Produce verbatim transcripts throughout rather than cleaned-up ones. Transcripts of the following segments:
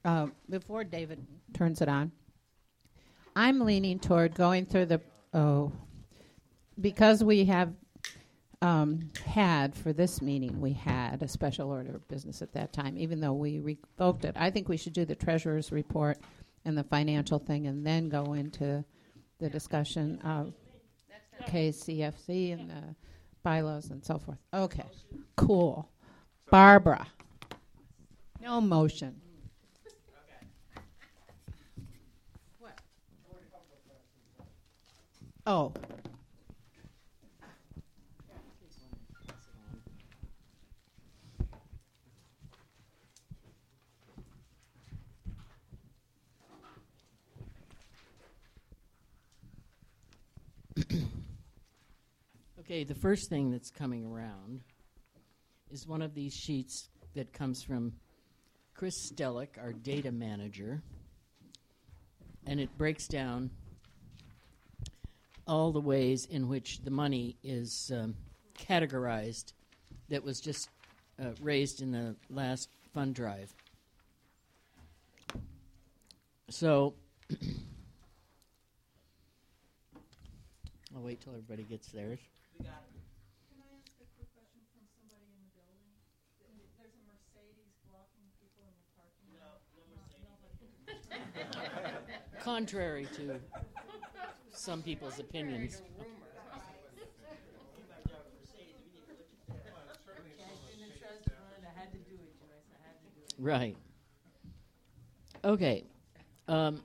uh, before David turns it on, I'm leaning toward going through the, oh, because we have um, had, for this meeting, we had a special order of business at that time, even though we revoked it. I think we should do the treasurer's report and the financial thing and then go into the discussion of K C F C and the bylaws and so forth. Okay, cool. Barbara. No motion. What? Oh. Okay, the first thing that's coming around is one of these sheets that comes from Chris Stellick, our data manager, and it breaks down all the ways in which the money is um, categorized that was just uh, raised in the last fund drive. So I'll wait till everybody gets theirs. We got it. Can I ask a quick question from somebody in the building? There's a Mercedes blocking people in the parking lot. No, no Mercedes. Contrary to some people's opinions. Right. Okay. Um,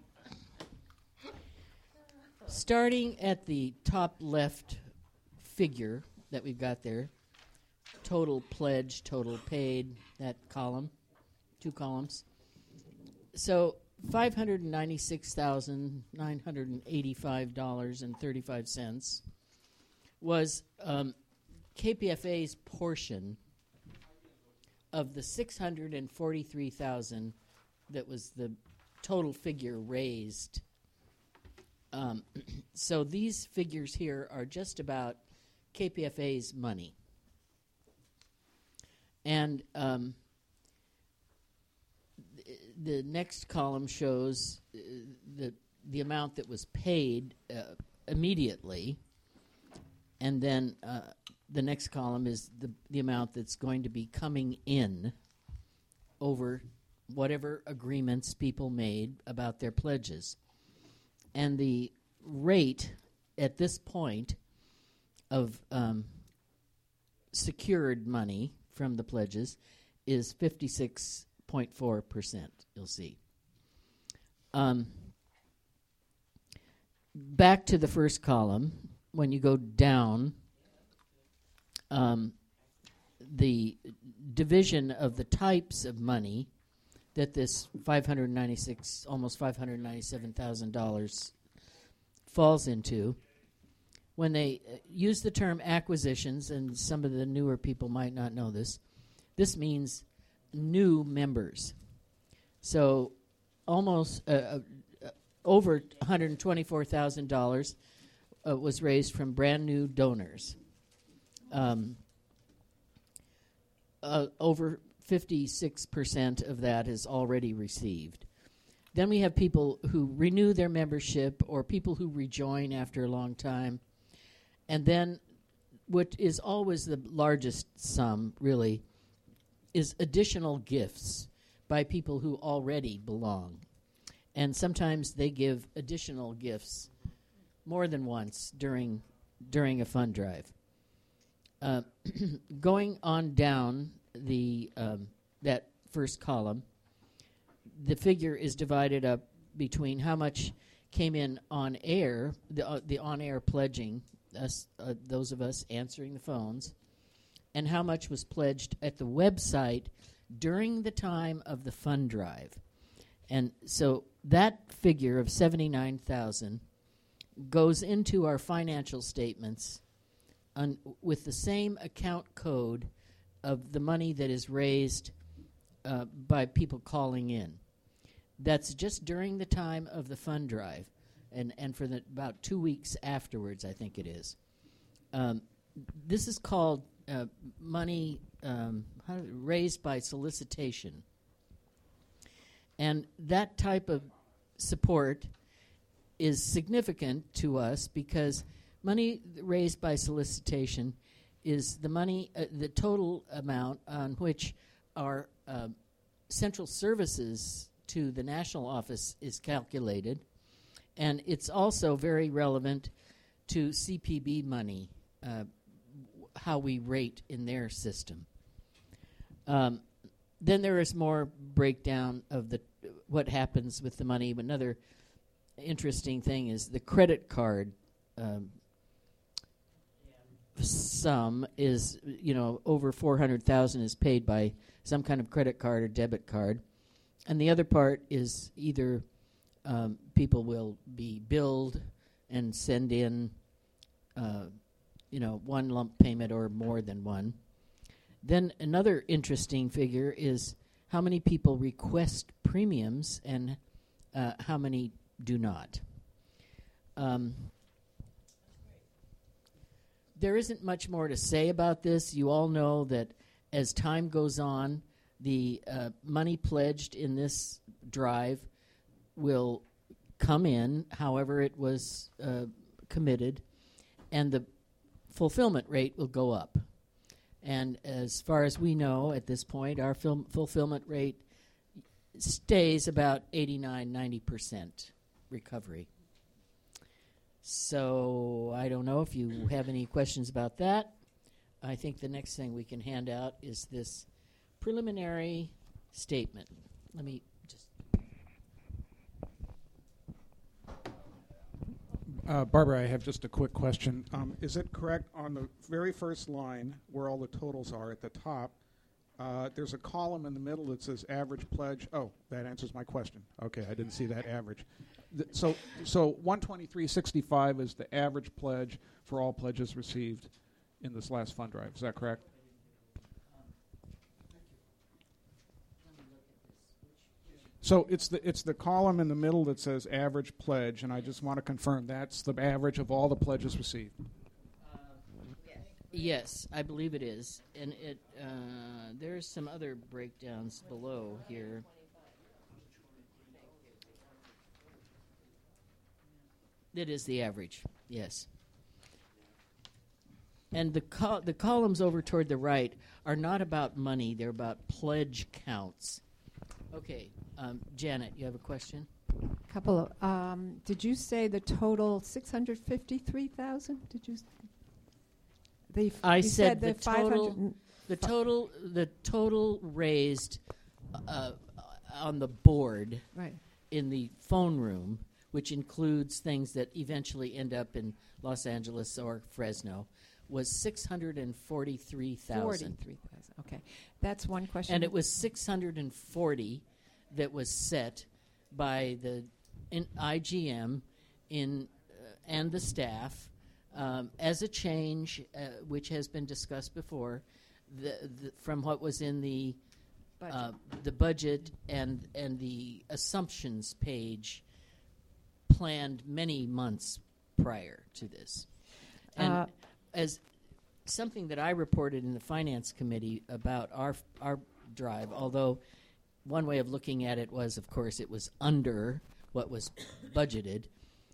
starting at the top left figure that we've got there, total pledge, total paid, that column, two columns. So five hundred ninety-six thousand nine hundred eighty-five dollars and thirty-five cents was um, K P F A's portion of the six hundred forty-three thousand dollars that was the total figure raised. Um, so these figures here are just about K P F A's money. And um, th- the next column shows uh, the the amount that was paid uh, immediately, and then uh, the next column is the the amount that's going to be coming in over whatever agreements people made about their pledges. And the rate at this point of um, secured money from the pledges is fifty-six point four percent, you'll see. Um, back to the first column, when you go down, um, the division of the types of money that this five hundred ninety-six, almost five hundred ninety-seven thousand dollars falls into. When they uh, use the term acquisitions, and some of the newer people might not know this, this means new members. So almost uh, uh, uh, over one hundred twenty-four thousand dollars uh, was raised from brand new donors. Um, uh, over fifty-six percent of that is already received. Then we have people who renew their membership or people who rejoin after a long time. And then what is always the largest sum, really, is additional gifts by people who already belong. And sometimes they give additional gifts more than once during during a fund drive. Uh, going on down the um, that first column, the figure is divided up between how much came in on air, the uh, the on-air pledging, us uh, those of us answering the phones, and how much was pledged at the website during the time of the fund drive. And so that figure of seventy-nine thousand goes into our financial statements un- with the same account code of the money that is raised uh, by people calling in. That's just during the time of the fund drive, and, and for the, about two weeks afterwards, I think it is. Um, this is called uh, money um, how, raised by solicitation. And that type of support is significant to us because money raised by solicitation is the money, uh, the total amount on which our uh, central services to the national office is calculated. And it's also very relevant to C P B money, uh, how we rate in their system. Um, then there is more breakdown of the what happens with the money. Another interesting thing is the credit card um, sum is, you know, over four hundred thousand is paid by some kind of credit card or debit card. And the other part is either um, people will be billed and send in, uh, you know, one lump payment or more than one. Then another interesting figure is how many people request premiums and uh, how many do not. Um, there isn't much more to say about this. You all know that as time goes on, the uh, money pledged in this drive will come in, however it was uh, committed, and the fulfillment rate will go up. And as far as we know at this point, our film fulfillment rate stays about eighty-nine, ninety percent recovery. So I don't know if you have any questions about that. I think the next thing we can hand out is this preliminary statement. Let me just... Uh, Barbara, I have just a quick question. Um, is it correct on the very first line where all the totals are at the top, uh, there's a column in the middle that says average pledge? Oh, that answers my question. Okay, I didn't see that average. Th- so so one twenty-three sixty-five is the average pledge for all pledges received in this last fund drive. Is that correct? So it's the it's the column in the middle that says average pledge, and I just want to confirm that's the average of all the pledges received. Uh, yes, I believe it is. And it uh, there's some other breakdowns below here. It is the average, yes. And the col- the columns over toward the right are not about money, they're about pledge counts. Okay, um, Janet, you have a question? Couple of, um, did you say the total six hundred fifty-three thousand? Did you? s- The f- I you said the five hundred total- and- The total the total raised uh, on the board Right. in the phone room, which includes things that eventually end up in Los Angeles or Fresno, was six hundred forty-three thousand. Forty-three thousand. Okay, that's one question. And it was six hundred forty that was set by the in I G M in uh, and the staff um, as a change, uh, which has been discussed before, the, the, from what was in the budget. uh, the budget and and the assumptions page planned many months prior to this. And Uh, as something that I reported in the finance committee about our our drive, although one way of looking at it was, of course, it was under what was budgeted,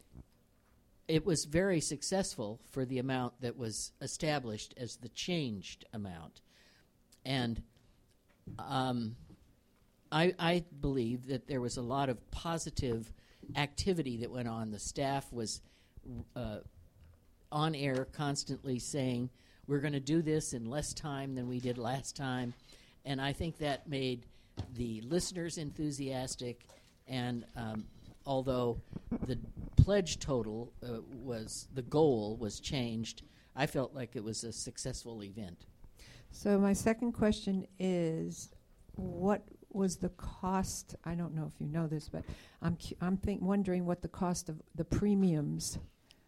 it was very successful for the amount that was established as the changed amount. And um, I, I believe that there was a lot of positive activity that went on. The staff was uh, on air constantly saying, we're going to do this in less time than we did last time. And I think that made the listeners enthusiastic. And um, although the pledge total uh, was, the goal was changed, I felt like it was a successful event. So my second question is, what was the cost? I don't know if you know this, but I'm cu- I'm think wondering what the cost of the premiums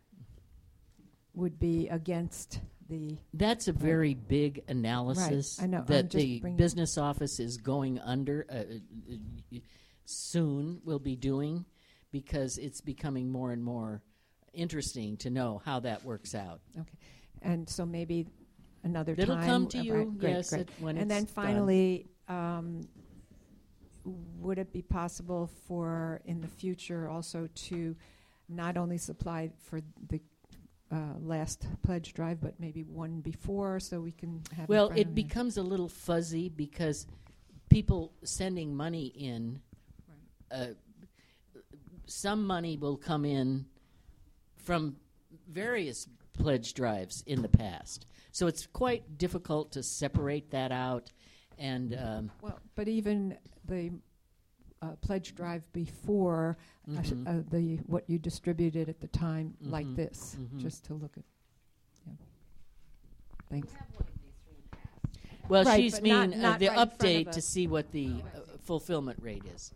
would be against the. That's a very big analysis Right, I know. I'm that just the bringing- business office is going under, uh, uh, uh, soon will be doing, because it's becoming more and more interesting to know how that works out. Okay, and so maybe another It'll time. come to uh, you, right, great, yes, great. it- when And it's then done. finally, um, would it be possible for, in the future, also to not only supply for the uh, last pledge drive, but maybe one before, so we can have. Well, in front it of becomes a little fuzzy because people sending money in, uh, some money will come in from various pledge drives in the past. So it's quite difficult to separate that out. And um, Well, but even the uh, pledge drive before uh, sh- Mhm. uh, the what you distributed at the time, like Mhm. this, Mhm. just to look at. Yeah. Thanks. well, Right, she's but mean not- uh, not the right in front of update to us. see what the uh, fulfillment rate is.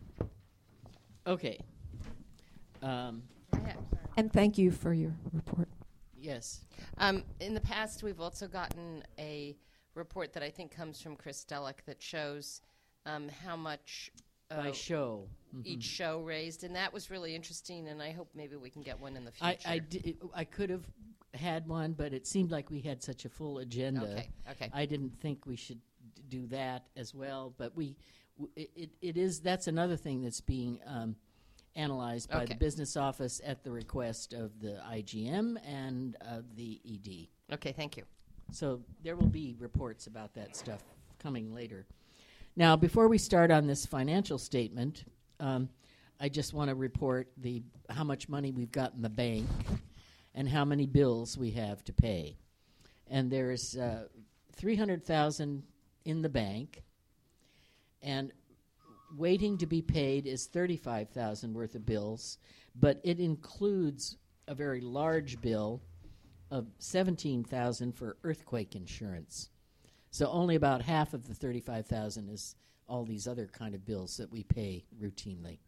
Okay. Um, And thank you for your report. yes. Um, in the past, we've also gotten a report that I think comes from Chris Delic that shows um, how much uh, By show. Mhm. each show raised, and that was really interesting. And I hope maybe we can get one in the I, future. I, di- I could have had one, but it seemed like we had such a full agenda. Okay. Okay. I didn't think we should d- do that as well, but we, w- it, it, it is, that's another thing that's being um, analyzed by Okay. the business office at the request of the I G M and of the E D. Okay. Thank you. So there will be reports about that stuff coming later. Now, before we start on this financial statement, um, I just want to report the how much money we've got in the bank and how many bills we have to pay. And there's uh, three hundred thousand dollars in the bank, and waiting to be paid is thirty-five thousand dollars worth of bills, but it includes a very large bill of seventeen thousand dollars for earthquake insurance. So only about half of the thirty-five thousand dollars is all these other kind of bills that we pay routinely.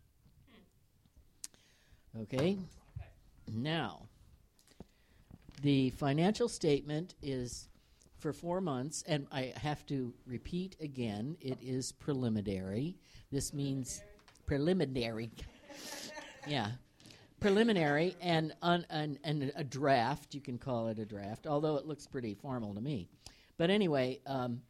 Okay? Now, the financial statement is for four months, and I have to repeat again, it is preliminary. This means preliminary. Yeah. Preliminary and, un, and and a draft. You can call it a draft, although it looks pretty formal to me. But anyway, um,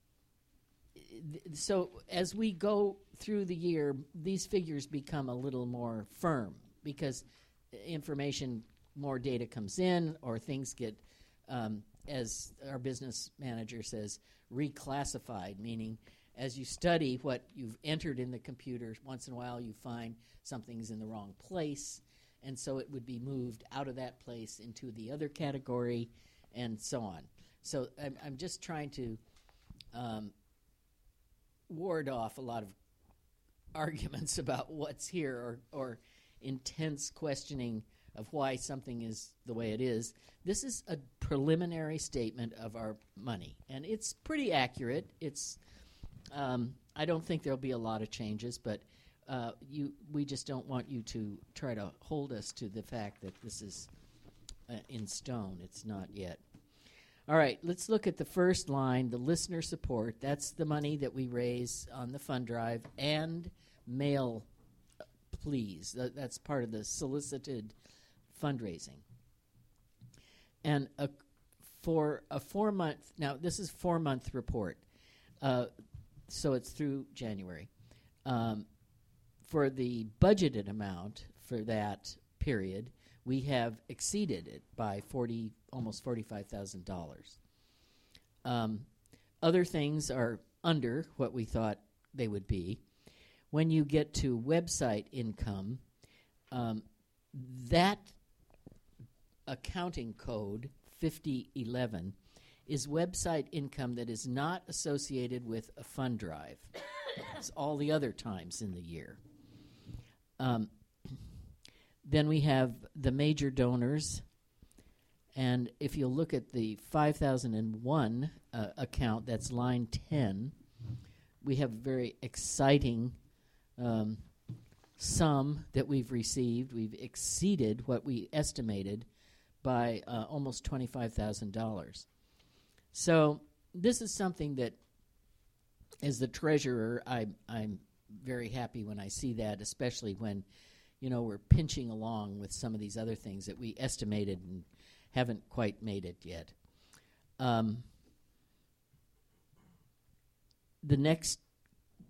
th- so as we go through the year, these figures become a little more firm because information, more data comes in, or things get, um, as our business manager says, reclassified, meaning as you study what you've entered in the computer, once in a while you find something's in the wrong place, and so it would be moved out of that place into the other category, and so on. So I'm, I'm just trying to um, ward off a lot of arguments about what's here, or, or intense questioning of why something is the way it is. This is a preliminary statement of our money, and it's pretty accurate. It's um, I don't think there'll be a lot of changes, but uh, you we just don't want you to try to hold us to the fact that this is uh, in stone. It's not yet. All right, let's look at the first line, the listener support. That's the money that we raise on the fund drive and mail uh, pleas. That, that's part of the solicited fundraising. And a, for a four-month, now this is four-month report, uh, so it's through January. Um, for the budgeted amount for that period, we have exceeded it by forty, almost forty-five thousand dollars. Um, other things are under what we thought they would be. When you get to website income, um, that accounting code fifty eleven is website income that is not associated with a fund drive. It's all the other times in the year. Um, then we have the major donors, and if you look at the five thousand one uh, account, that's line ten, we have very exciting um, sum that we've received. We've exceeded what we estimated by uh, almost twenty-five thousand dollars. So this is something that, as the treasurer, I, I'm very happy when I see that, especially when, you know, we're pinching along with some of these other things that we estimated and haven't quite made it yet. Um, the next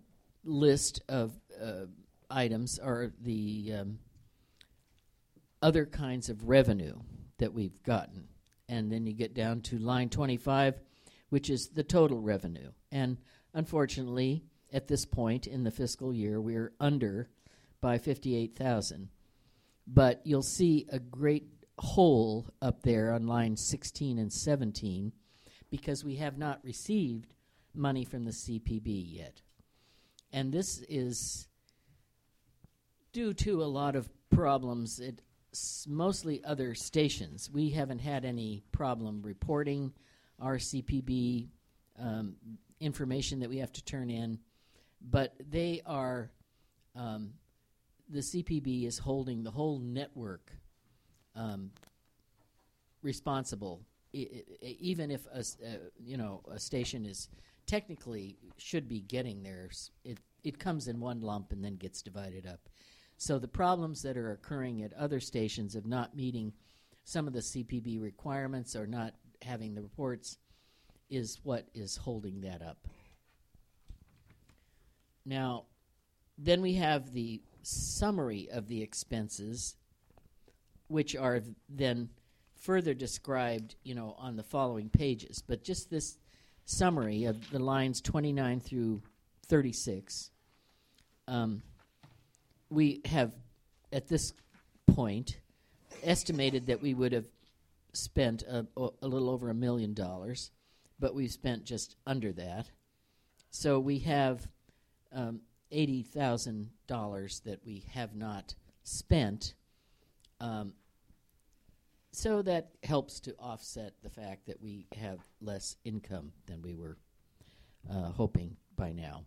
list of uh, items are the um, other kinds of revenue that we've gotten. And then you get down to line twenty-five, which is the total revenue. And unfortunately, at this point in the fiscal year, we're under by fifty-eight thousand. But you'll see a great hole up there on lines sixteen and seventeen because we have not received money from the C P B yet. And this is due to a lot of problems at s- mostly other stations. We haven't had any problem reporting our C P B um, information that we have to turn in, but they are, um, the C P B is holding the whole network um, responsible, I- I- even if a, s- uh, you know a station is technically should be getting theirs. It it comes in one lump and then gets divided up. So the problems that are occurring at other stations of not meeting some of the C P B requirements or not having the reports is what is holding that up. Now, then we have the summary of the expenses, which are th- then further described, you know, on the following pages. But just this summary of the lines twenty-nine through thirty-six, um, we have, at this point, estimated that we would have spent a, a little over a million dollars, but we've spent just under that. So we have um, eighty thousand dollars that we have not spent. Um, so that helps to offset the fact that we have less income than we were uh, hoping by now.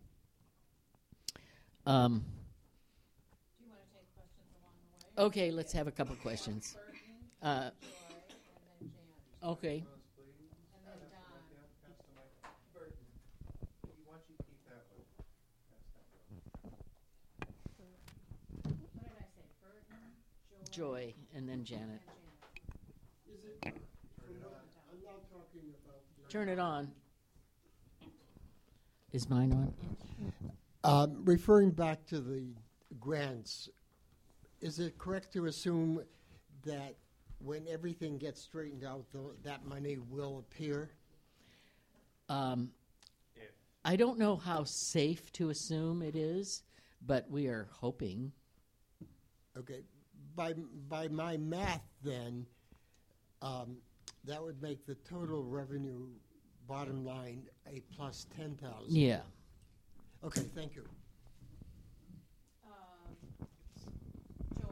Um, Do you want to take questions along the way? okay, let's have a couple questions. Uh, okay. And then Don. What did I say? Burton, Joy, and then Janet. Turn it on. Is mine on? Um, referring back to the grants, is it correct to assume that when everything gets straightened out, the, that money will appear? Um, I don't know how safe to assume it is, but we are hoping. Okay, by by my math, then um, that would make the total revenue bottom line a plus ten thousand. Yeah. Okay, thank you. Um, Joy.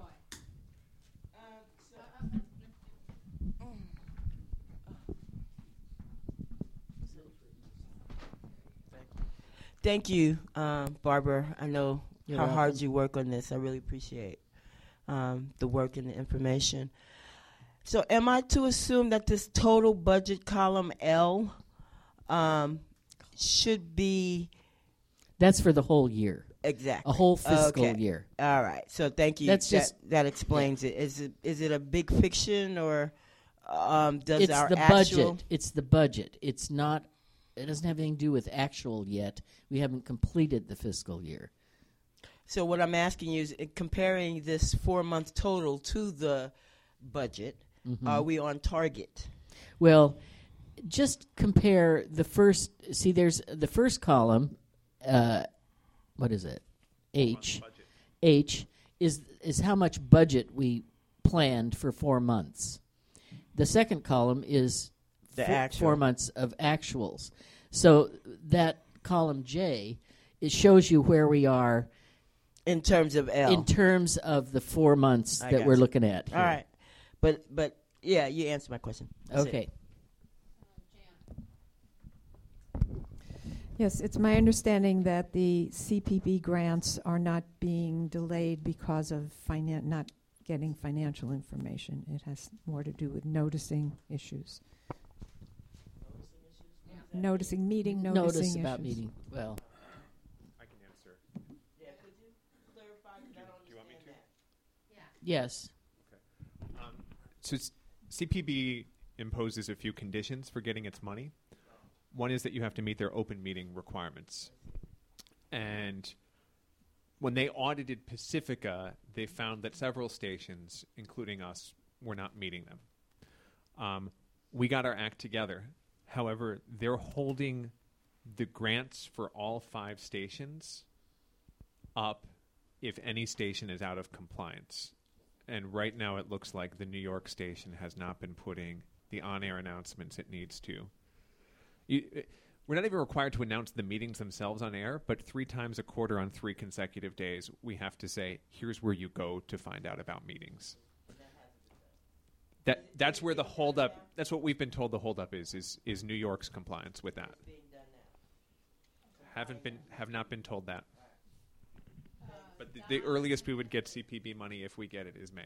Thank you, um, Barbara. I know You're how hard welcome. you work on this. I really appreciate um, the work and the information. So am I to assume that this total budget column L um, should be That's for the whole year, exactly a whole fiscal Okay. year. All right. So thank you. That's that, just- that explains it. Is it is it a big fiction or um, does It's our the actual budget. It's the budget. It's not. It doesn't have anything to do with actual yet. We haven't completed the fiscal year. So what I'm asking you is, uh, comparing this four-month total to the budget, Mhm. are we on target? Well, just compare the first. See, there's the first column. Uh, what is it? H. H is is how much budget we planned for four months. The second column is The fo- actual. four months of actuals. So that column J, it shows you where we are In terms of L. in terms of the four months I that got we're you. looking at. All here. right. But but yeah, you answered my question. That's it. Okay. Yes, it's my understanding that the C P B grants are not being delayed because of finan- not getting financial information. It has more to do with noticing issues. Noticing meeting, noticing Notice issues. about meeting. Well, I can answer. Yeah, could you clarify? Because I don't Do you want me understand to? that. yes. Um, so s- C P B imposes a few conditions for getting its money. One is that you have to meet their open meeting requirements. And when they audited Pacifica, they found that several stations, including us, were not meeting them. Um, we got our act together. However, they're holding the grants for all five stations up if any station is out of compliance. And right now it looks like the New York station has not been putting the on-air announcements it needs to. You, it, we're not even required to announce the meetings themselves on air, but three times a quarter on three consecutive days, we have to say, here's where you go to find out about meetings. That that's where the holdup. That's what we've been told the holdup is. Is is New York's compliance with that? Haven't been have not been told that. But the, the earliest we would get C P B money, if we get it, is May.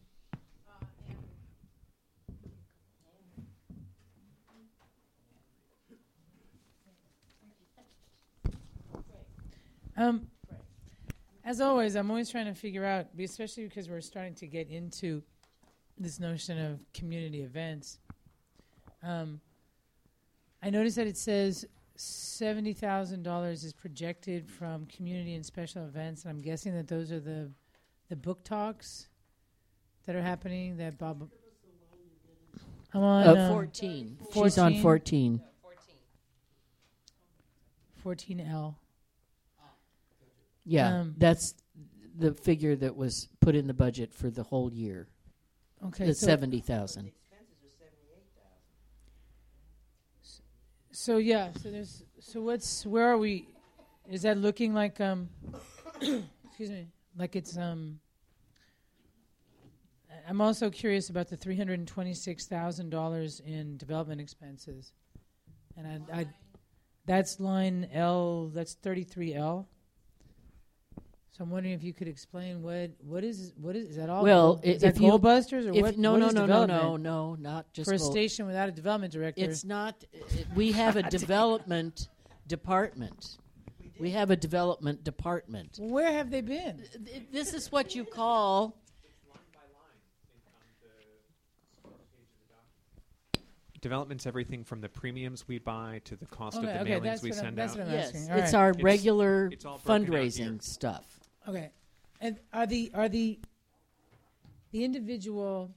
Um, as always, I'm always trying to figure out, especially because we're starting to get into this notion of community events. Um, I noticed that it says seventy thousand dollars is projected from community and special events, and I'm guessing that those are the the book talks that are happening. That Bob, I'm on Uh, um, fourteen. She's on fourteen. fourteen L. Yeah, Um, that's the figure that was put in the budget for the whole year. Okay, The so, seventy thousand. so yeah, so there's so what's where are we? Is that looking like um? excuse me, like it's um. I'm also curious about the three hundred and twenty-six thousand dollars in development expenses, and I, I, that's line L. That's thirty-three L. So I'm wondering if you could explain what what is what is is that all? Well, goal, i- is that if you- goal busters or If, what? no, what no, is no, no, no, development no, not just for a goal. station without a development director. It's not. It, we have a development department. We have a development department. Where have they been? Th- This is what you call. Development's everything from the premiums we buy to the cost Okay, of the okay, mailings that's we what I'm- send that's out. what I'm Yes, asking. All it's right. our It's- regular it's all broken out here. fundraising stuff. Okay, and are the are the the individual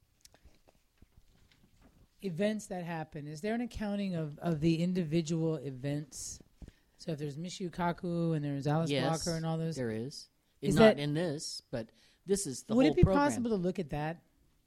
events that happen? Is there an accounting of, of the individual events? So if there's Michio Kaku and there's Alice Yes, Walker and all those, there is. Is Not that- in this, but this is the would whole it be program. possible to look at that?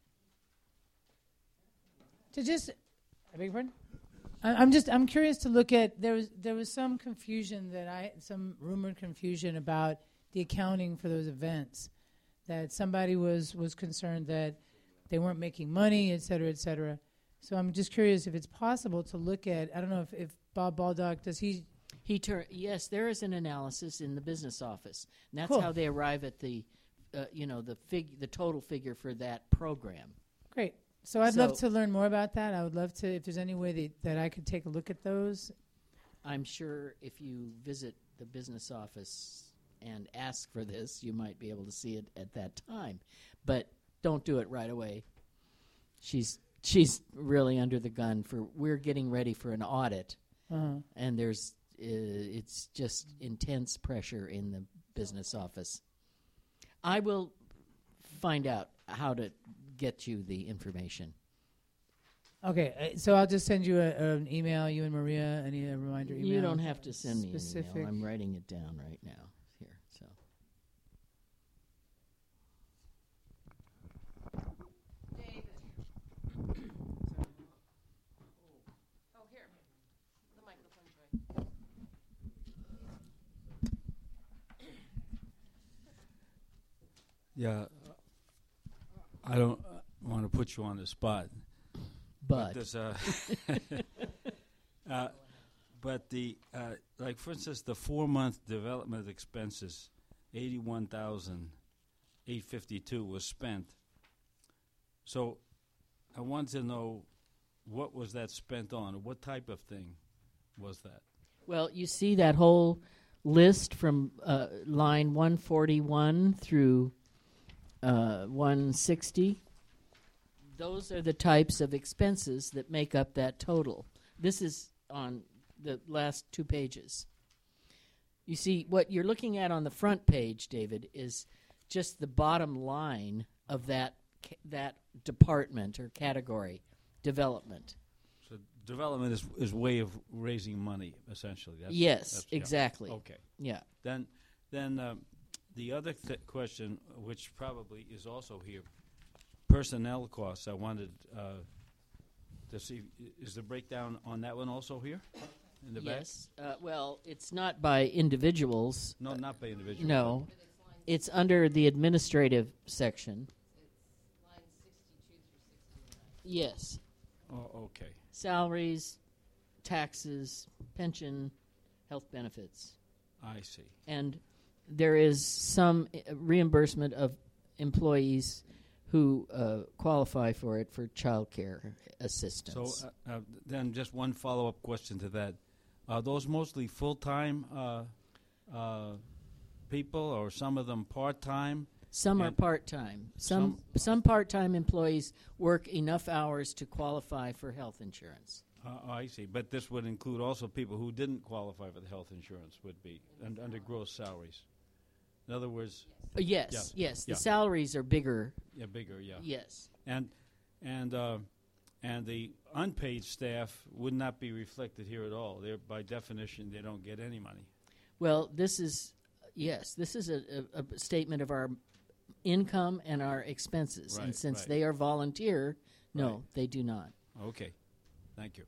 To just, I beg your pardon? I- I'm just I'm curious to look at there was there was some confusion that I some rumored confusion about the accounting for those events, that somebody was was concerned that they weren't making money, et cetera, et cetera. So I'm just curious if it's possible to look at. I don't know if, if Bob Baldock does he. He tur- yes, there is an analysis in the business office, and that's Cool. how they arrive at the, uh, you know, the fig the total figure for that program. Great. So I'd love So- to learn more about that. I would love to if there's any way that, that I could take a look at those. I'm sure if you visit the business office and ask for this, you might be able to see it at that time. But don't do it right away. She's she's really under the gun for. We're getting ready for an audit, Uh-huh. and there's uh, it's just intense pressure in the business office. I will find out how to get you the information. Okay, uh, so I'll just send you a, an email, you and Maria, any a reminder email. You don't have to send me an specific. email. I'm writing it down right now here. So Oh, here. The microphone's right. Yeah, I don't want to put you on the spot, but there's a uh, but the uh, like for instance the four month development expenses, eighty one thousand eight fifty two was spent. So, I want to know what was that spent on? What type of thing was that? well, you see that whole list from uh, line one forty-one through uh, one sixty. Those are the types of expenses that make up that total. This is on the last two pages. You see, what you're looking at on the front page, David, is just the bottom line of that ca- that department or category, development. So development is is way of raising money, essentially. That's, Yes, that's- yeah. exactly. Okay. Yeah. Then, then um, the other th- question, which probably is also here, personnel costs. I wanted uh, to see, is the breakdown on that one also here in the back? Yes. Uh, well, it's not by individuals. No, not by individual. No. It's under the administrative section. Yes. Oh, okay. Salaries, taxes, pension, health benefits. I see. And there is some uh, reimbursement of employees who uh, qualify for it for child care assistance. So uh, uh, then just one follow-up question to that. Are those mostly full-time uh, uh, people or some of them part-time? Some are And part-time. Some some part-time employees work enough hours to qualify for health insurance. Uh, I see. But this would include also people who didn't qualify for the health insurance would be un- under gross salaries. In other words, Uh, yes, Yeah. yes. The Yeah. salaries are bigger. yeah, bigger, yeah. Yes. And and uh, and the unpaid staff would not be reflected here at all. They're by definition they don't get any money. Well, this is yes. This is a, a, a statement of our income and our expenses, and Right, since right. they are volunteer, no, Right. they do not. Okay, thank you.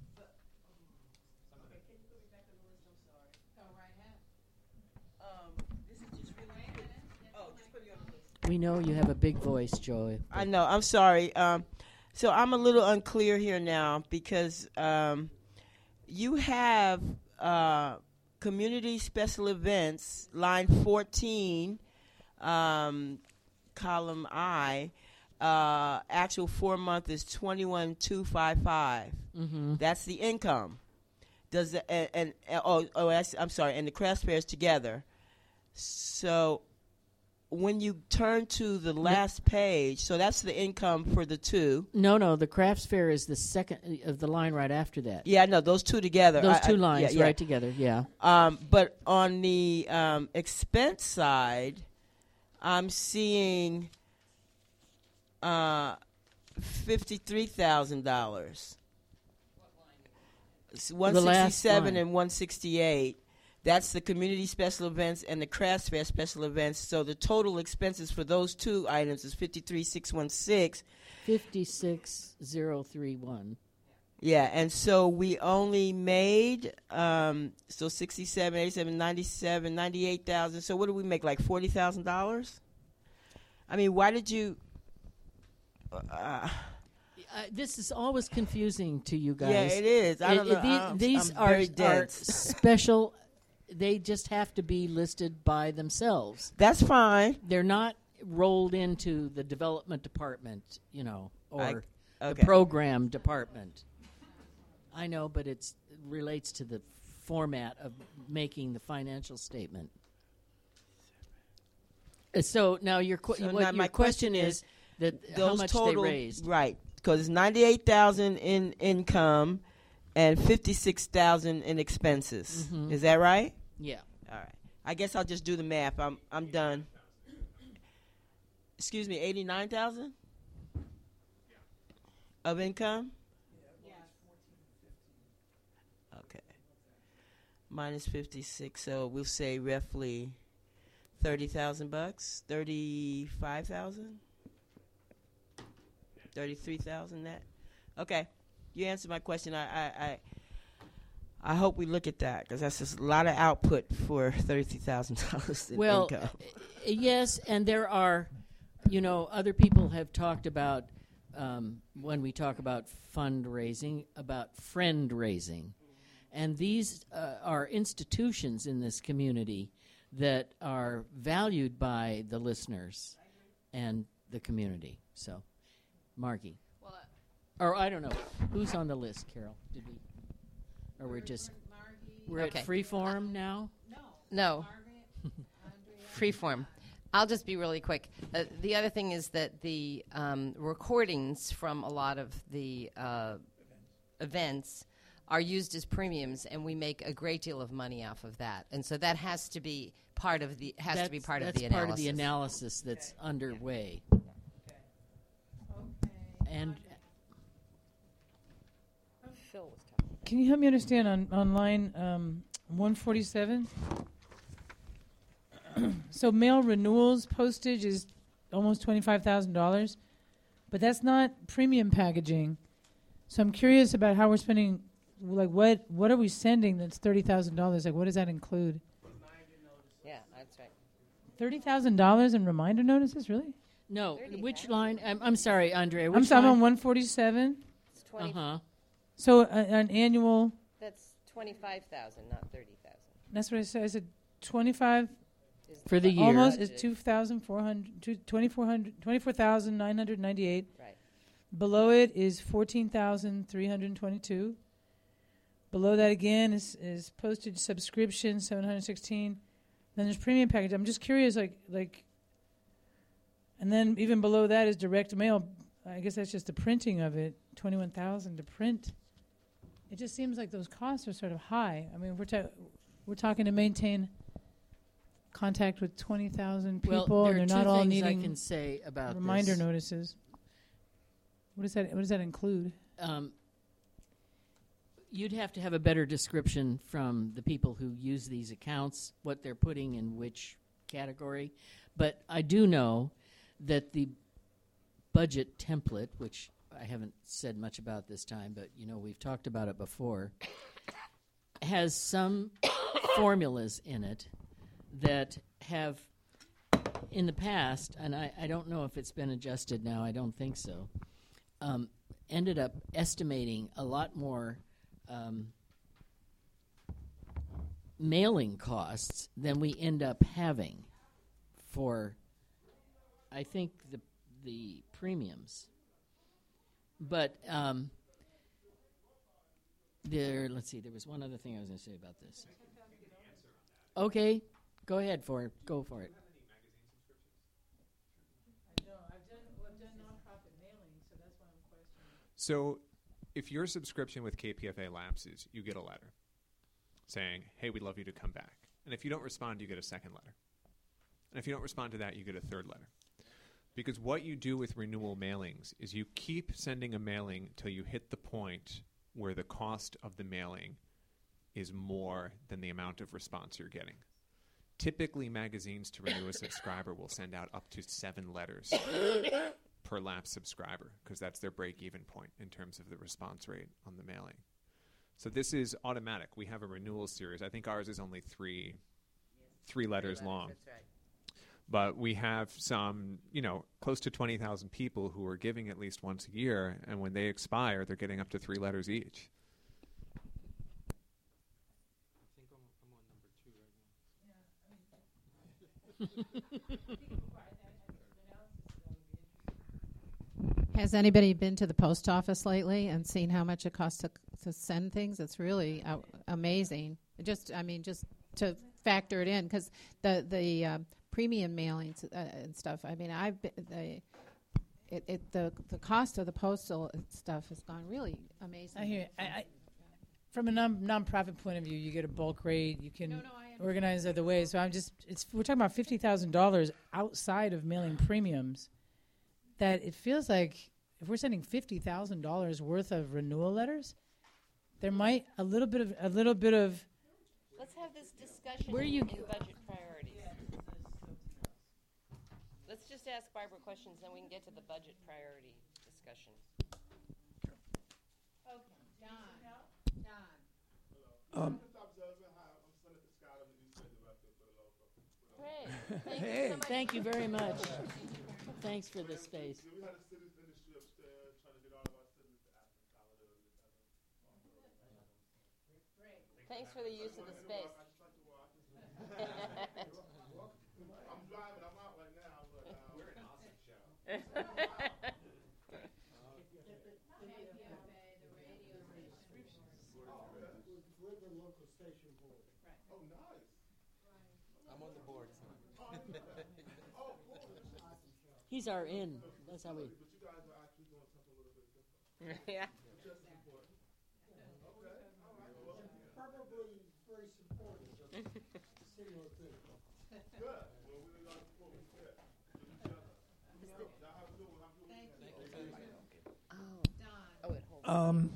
We know you have a big voice, Joy. I know. I'm sorry. Um, so I'm a little unclear here now because um, you have uh, community special events, line fourteen, um, column I. Uh, actual four month is twenty-one two five five. Mm-hmm. That's the income. Does the, and, and, and oh oh that's, I'm sorry, and the craft fairs together. So when you turn to the last page, so that's the income for the two. No, no, the crafts fair is the second uh, of the line right after that. Yeah, no, those two together. Those I- two I- lines yeah, yeah. right together, yeah. Um, but on the um, expense side, I'm seeing uh, fifty-three thousand dollars. one sixty-seven line. and one sixty-eight. That's the community special events and the crafts fair special events. So the total expenses for those two items is fifty-three six one six. fifty-six thousand thirty-one. Yeah, and so we only made um, so sixty-seven, eighty-seven, ninety-seven, ninety-eight thousand. So what did we make? Like forty thousand dollars? I mean, why did you? Uh, Uh, this is always confusing to you guys. Yeah, it is. I It- don't it- know. the- I'm- these I'm are, very are dense. special. They just have to be listed by themselves. That's fine. They're not rolled into the development department, you know, or I- the okay. program department. I know, but it's, it relates to the format of making the financial statement. Uh, So now your, qu- So what now your my question, question is is, that how Those much total, they raised. right? Because it's ninety-eight thousand in income and fifty-six thousand in expenses. Mhm. Is that right? Yeah. All right. I guess I'll just do the math. I'm I'm done. Excuse me, eighty-nine thousand of income. Okay. Minus fifty-six, so we'll say roughly thirty thousand bucks, thirty-five thousand, thirty-three thousand. Net. Okay, you answered my question. I I. I I hope we look at that because that's just a lot of output for thirty-three thousand dollars in Well, income. uh, yes, and there are, you know, other people have talked about um, when we talk about fundraising, about friend raising, and these uh, are institutions in this community that are valued by the listeners and the community. So, Margie, Well, or I don't know who's on the list. Carol, did we? Or we're just we're Okay. at Freeform now. No. Freeform. I'll just be really quick. Uh, the other thing is that the um, recordings from a lot of the uh, events are used as premiums, and we make a great deal of money off of that. And so that has to be part of the has that's, to be part that's of the part analysis. of the analysis that's Okay. underway. Okay. And Phil was talking. Can you help me understand on, on line um, one forty-seven? So mail renewals postage is almost twenty-five thousand dollars, but that's not premium packaging. So I'm curious about how we're spending, like what what are we sending that's thirty thousand dollars? Like what does that include? Yeah, that's right. thirty thousand dollars in reminder notices, really? no, thirty which thousand. line? I'm, I'm sorry, Andrea. I'm Which sorry, I'm line? on one forty-seven. It's twenty. Uh-huh. So uh, an annual, That's twenty-five thousand, not thirty thousand. that's what I said. I said twenty-five. For the year. Almost is Budgeted. two thousand four hundred, twenty-four hundred, twenty-four thousand nine hundred ninety-eight. Right. Below it is fourteen thousand three hundred twenty-two. Below that again is, is postage subscription, seven hundred sixteen. Then there's premium package. I'm just curious, like, like, and then even below that is direct mail. I guess that's just the printing of it, twenty-one thousand to print. It just seems like those costs are sort of high. I mean, we're ta- we're talking to maintain contact with twenty thousand people, Well, there and are they're not two all things I needing can say about reminder this. notices. What does that What does that include? Um, you'd have to have a better description from the people who use these accounts, what they're putting in which category. But I do know that the budget template, which I haven't said much about this time, but you know we've talked about it before, has some formulas in it that have, in the past, and I, I don't know if it's been adjusted now, I don't think so, um, ended up estimating a lot more um, mailing costs than we end up having for, I think, the the premiums. But um, there, let's see, there was one other thing I was going to say about this. Okay, go ahead for it. Go for it. So, if your subscription with K P F A lapses, you get a letter saying, hey, we'd love you to come back. And if you don't respond, you get a second letter. And if you don't respond to that, you get a third letter. Because what you do with renewal mailings is you keep sending a mailing till you hit the point where the cost of the mailing is more than the amount of response you're getting. Typically, magazines to renew a subscriber will send out up to seven letters per lapsed subscriber because that's their break-even point in terms of the response rate on the mailing. So this is automatic. We have a renewal series. I think ours is only three, three letters long. That's right. But we have some, you know, close to twenty thousand people who are giving at least once a year, and when they expire, they're getting up to three letters each. Has anybody been to the post office lately and seen how much it costs to, to send things? It's really uh, amazing. Just, I mean, just to factor it in, because the the uh, premium mailings uh, and stuff. I mean, I've been, the it, it the the cost of the postal stuff has gone really amazing. I hear. I, I, from a non nonprofit point of view, you get a bulk rate. You can No, no, I organize other ways. So I'm just. It's we're talking about fifty thousand dollars outside of mailing premiums. That it feels like if we're sending fifty thousand dollars worth of renewal letters, there might a little bit of a little bit of. Let's have this discussion Where in, you in g- budget priorities. Let's just ask Barbara questions, then we can get to the budget priority discussion. Um, Great. Thank you Hey. so much. Thank you very much. Thanks for the space. Thanks for the use of the space. I'm driving. I'm out right now, but uh, we're an awesome show. Oh, nice. I'm on the board. He's our in. That's how we. But you guys are actually doing something a little bit different. Yeah. Just important. Okay. Um,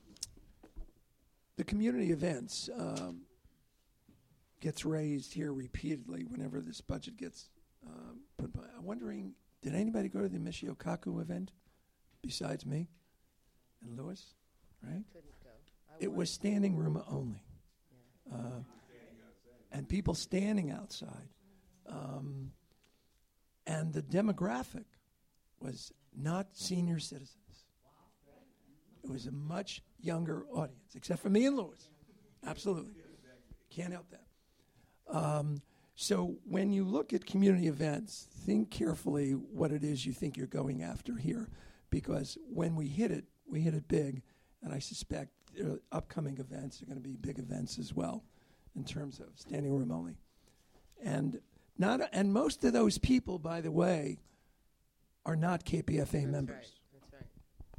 the community events um, gets raised here repeatedly whenever this budget gets um, put by. I'm wondering, did anybody go to the Michio Kaku event besides me and Lewis? Right? It was standing room only. Uh, and people standing outside. Um, and the demographic was not senior citizens. It was a much younger audience, except for me and Lewis. Absolutely. Can't help that. Um, so when you look at community events, think carefully what it is you think you're going after here. Because when we hit it, we hit it big. And I suspect uh, upcoming events are going to be big events as well in terms of standing room only. And not, and most of those people, by the way, are not K P F A That's members. right. That's right.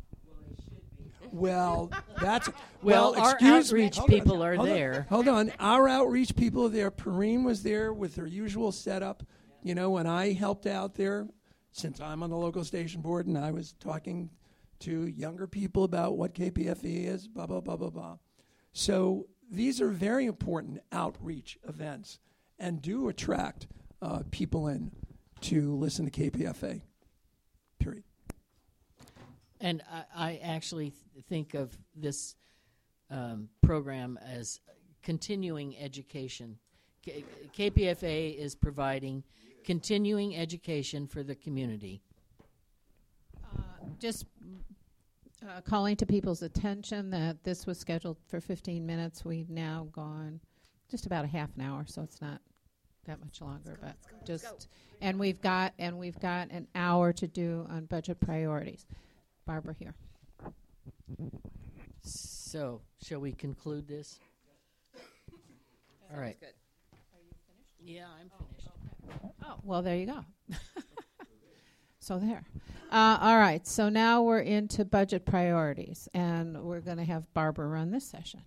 Well, that's Well, well. our excuse me. outreach Hold on, people are hold on, there. Hold on, our outreach people are there. Perrine was there with her usual setup. You know, when I helped out there, since I'm on the local station board, and I was talking to younger people about what K P F E is. Blah blah blah blah blah. So these are very important outreach events, and do attract uh, people in to listen to K P F A. Period. And I, I actually th- think of this um, program as continuing education. K- KPFA is providing continuing education for the community. Uh, just uh, calling to people's attention that this was scheduled for fifteen minutes. We've now gone just about a half an hour, so it's not that much longer. But just and we've got and we've got an hour to do on budget priorities. Barbara here. So, shall we conclude this? All right. Good. Yeah, I'm finished. Oh, well, there you go. So there. Uh, all right. So now we're into budget priorities, and we're going to have Barbara run this session.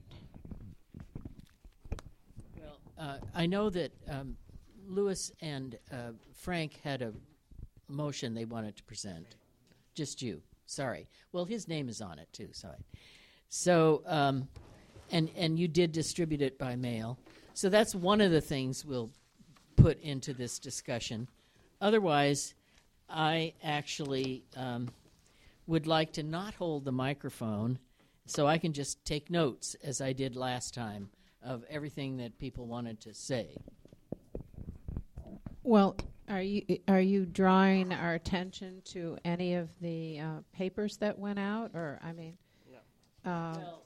Well, uh, I know that um, Lewis and uh, Frank had a motion they wanted to present. Just you. Sorry. Well, his name is on it too. Sorry. So, um, and and you did distribute it by mail. So that's one of the things we'll put into this discussion. Otherwise, I actually um, would like to not hold the microphone, so I can just take notes as I did last time of everything that people wanted to say. Well, are you are you drawing our attention to any of the uh, papers that went out, or I mean, No. uh, Well,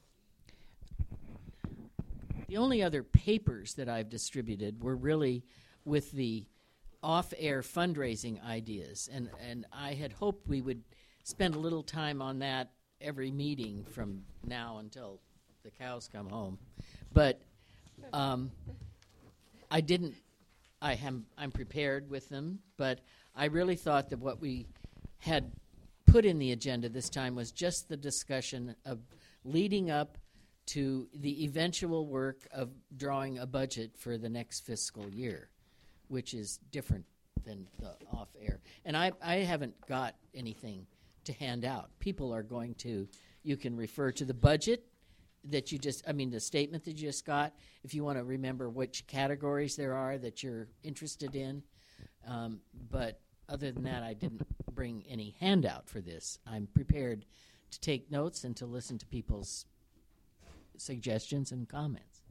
the only other papers that I've distributed were really with the off-air fundraising ideas, and and I had hoped we would spend a little time on that every meeting from now until the cows come home, but um, I didn't. I am I'm prepared with them, but I really thought that what we had put in the agenda this time was just the discussion of leading up to the eventual work of drawing a budget for the next fiscal year, which is different than the off-air. And I, I haven't got anything to hand out. People are going to, you can refer to the budget that you just, I mean, the statement that you just got, if you want to remember which categories there are that you're interested in. Um, but other than that, I didn't bring any handout for this. I'm prepared to take notes and to listen to people's suggestions and comments.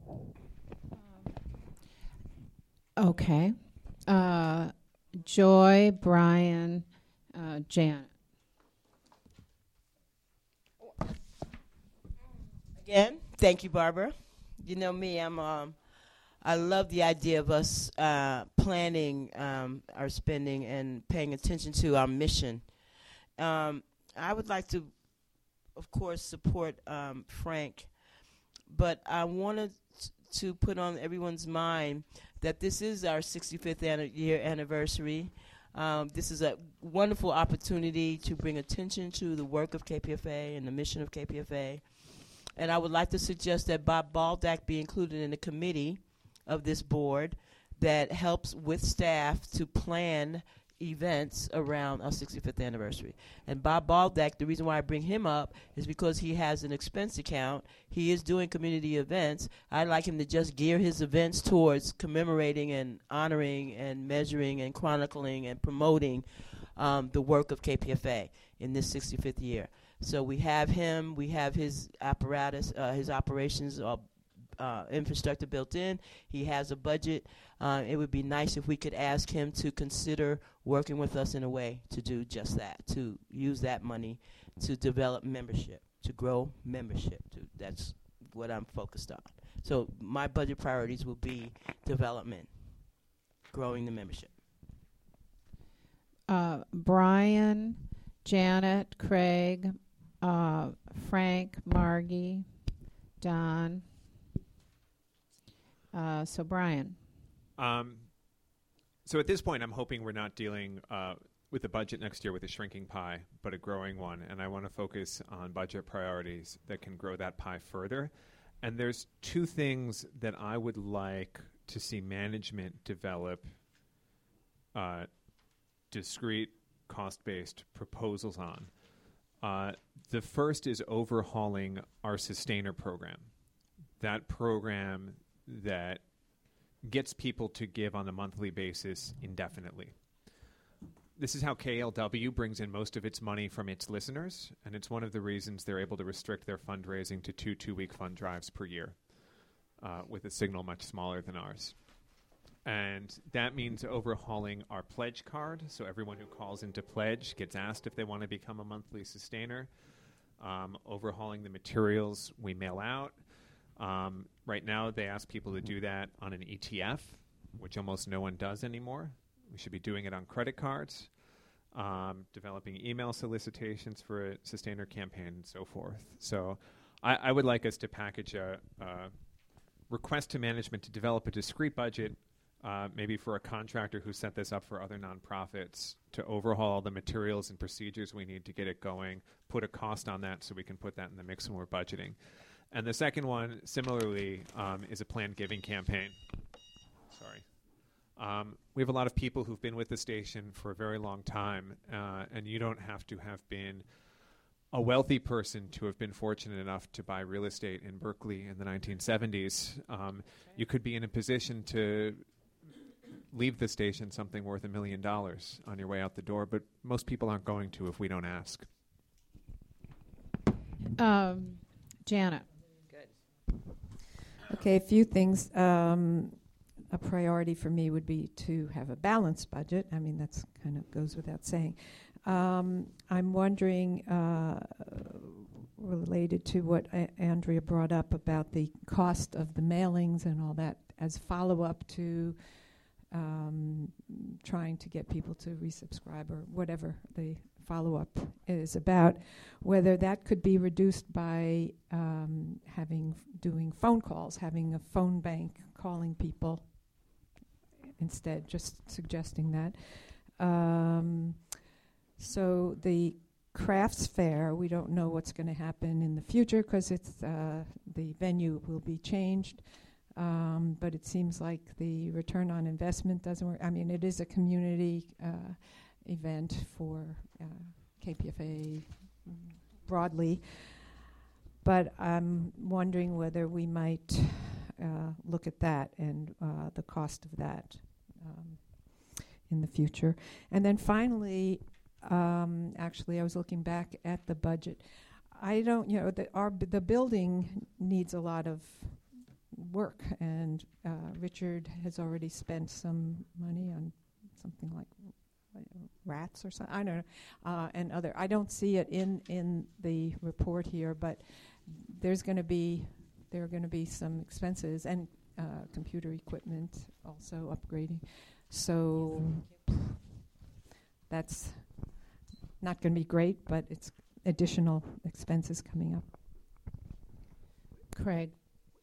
okay. Uh, Joy, Brian, uh, Janet. Again, thank you, Barbara. You know me, I'm. Um, I love the idea of us uh, planning um, our spending and paying attention to our mission. Um, I would like to, of course, support um, Frank, but I wanted to put on everyone's mind that this is our sixty-fifth an- year anniversary. Um, this is a wonderful opportunity to bring attention to the work of K P F A and the mission of K P F A. And I would like to suggest that Bob Baldack be included in the committee of this board that helps with staff to plan events around our sixty-fifth anniversary. And Bob Baldak, the reason why I bring him up is because he has an expense account. He is doing community events. I'd like him to just gear his events towards commemorating and honoring and measuring and chronicling and promoting um, the work of K P F A in this sixty-fifth year. So we have him, we have his apparatus, uh, his operations, uh, uh, infrastructure built in. He has a budget. Uh, it would be nice if we could ask him to consider working with us in a way to do just that, to use that money to develop membership, to grow membership. To, that's what I'm focused on. So my budget priorities will be development, growing the membership. Uh, Brian, Janet, Craig, uh, Frank, Margie, Don. Uh, so Brian. Um, so at this point, I'm hoping we're not dealing uh, with the budget next year with a shrinking pie, but a growing one. And I want to focus on budget priorities that can grow that pie further. And there's two things that I would like to see management develop uh, discrete, cost-based proposals on. Uh, the first is overhauling our Sustainer program. That program that gets people to give on a monthly basis indefinitely. This is how K L W brings in most of its money from its listeners, and it's one of the reasons they're able to restrict their fundraising to two two-week fund drives per year, uh, with a signal much smaller than ours. And that means overhauling our pledge card, so everyone who calls into pledge gets asked if they want to become a monthly sustainer. Um, overhauling the materials we mail out. Um, right now, they ask people to do that on an E T F, which almost no one does anymore. We should be doing it on credit cards, um, developing email solicitations for a sustainer campaign, and so forth. So I, I would like us to package a, a request to management to develop a discrete budget, uh, maybe for a contractor who set this up for other nonprofits, to overhaul the materials and procedures we need to get it going, put a cost on that so we can put that in the mix when we're budgeting. And the second one, similarly, um, is a planned giving campaign. Sorry. Um, we have a lot of people who've been with the station for a very long time, uh, and you don't have to have been a wealthy person to have been fortunate enough to buy real estate in Berkeley in the nineteen seventies. Um, you could be in a position to leave the station something worth a million dollars on your way out the door, but most people aren't going to if we don't ask. Um, Janet. Okay, a few things. Um, a priority for me would be to have a balanced budget. I mean, that's kind of goes without saying. Um, I'm wondering, uh, related to what a- Andrea brought up about the cost of the mailings and all that, as follow-up to um, trying to get people to resubscribe or whatever the follow-up is about, whether that could be reduced by um, having doing phone calls, having a phone bank calling people instead, just suggesting that. Um, so the crafts fair, we don't know what's going to happen in the future because it's uh, the venue will be changed. Um, but it seems like the return on investment doesn't work. I mean, it is a community uh, event for uh, K P F A broadly, but I'm wondering whether we might uh, look at that and uh, the cost of that um, in the future. And then finally, um, actually, I was looking back at the budget. I don't, you know, the, our b- the building needs a lot of work, and uh, Richard has already spent some money on something like rats or something. I don't know, uh, and other. I don't see it in in the report here, but there's going to be there are going to be some expenses and uh, computer equipment also upgrading. So that's not going to be great, but it's additional expenses coming up. Craig.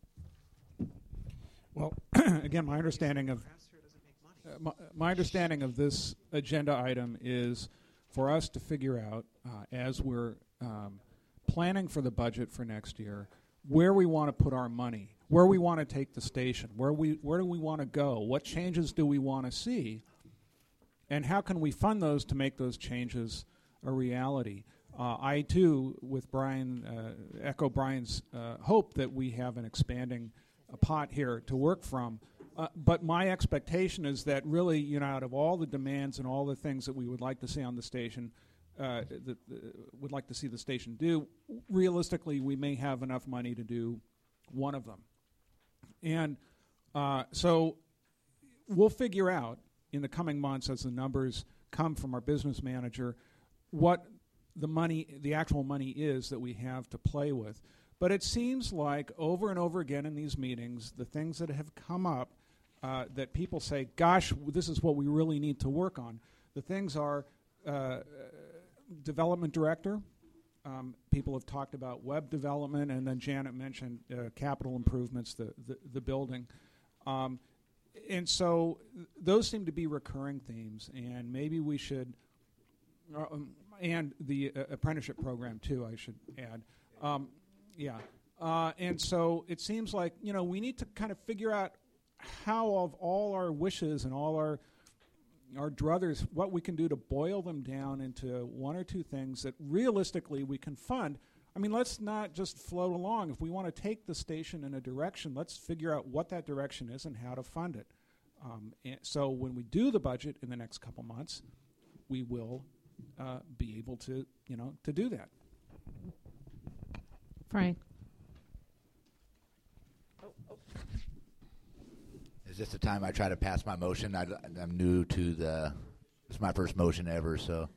Well, again, my understanding of uh, my, my understanding of this agenda item is for us to figure out, uh, as we're um, planning for the budget for next year, where we want to put our money. where we want to take the station, where we where do we want to go, what changes do we want to see, and how can we fund those to make those changes a reality. Uh, I too, with Brian, uh, echo Brian's uh, hope that we have an expanding uh, pot here to work from. Uh, but my expectation is that really, you know, out of all the demands and all the things that we would like to see on the station, uh, that uh, would like to see the station do, realistically, we may have enough money to do one of them. And uh, so we'll figure out in the coming months as the numbers come from our business manager what the money, the actual money is that we have to play with. But it seems like over and over again in these meetings, the things that have come up uh, that people say, gosh, w- this is what we really need to work on. The things are uh, development director. Um, people have talked about web development, and then Janet mentioned uh, capital improvements, the, the, the building. Um, and so th- those seem to be recurring themes, and maybe we should, uh, um, and the uh, apprenticeship program too, I should add. Um, yeah. Uh, and so it seems like, you know, we need to kind of figure out how of all our wishes and all our our druthers, what we can do to boil them down into one or two things that realistically we can fund. I mean, let's not just float along. If we want to take the station in a direction, let's figure out what that direction is and how to fund it. Um, and so when we do the budget in the next couple months, we will uh, be able to, you know, to do that. Frank. Is this the time I try to pass my motion? I, I'm new to the. It's my first motion ever, so.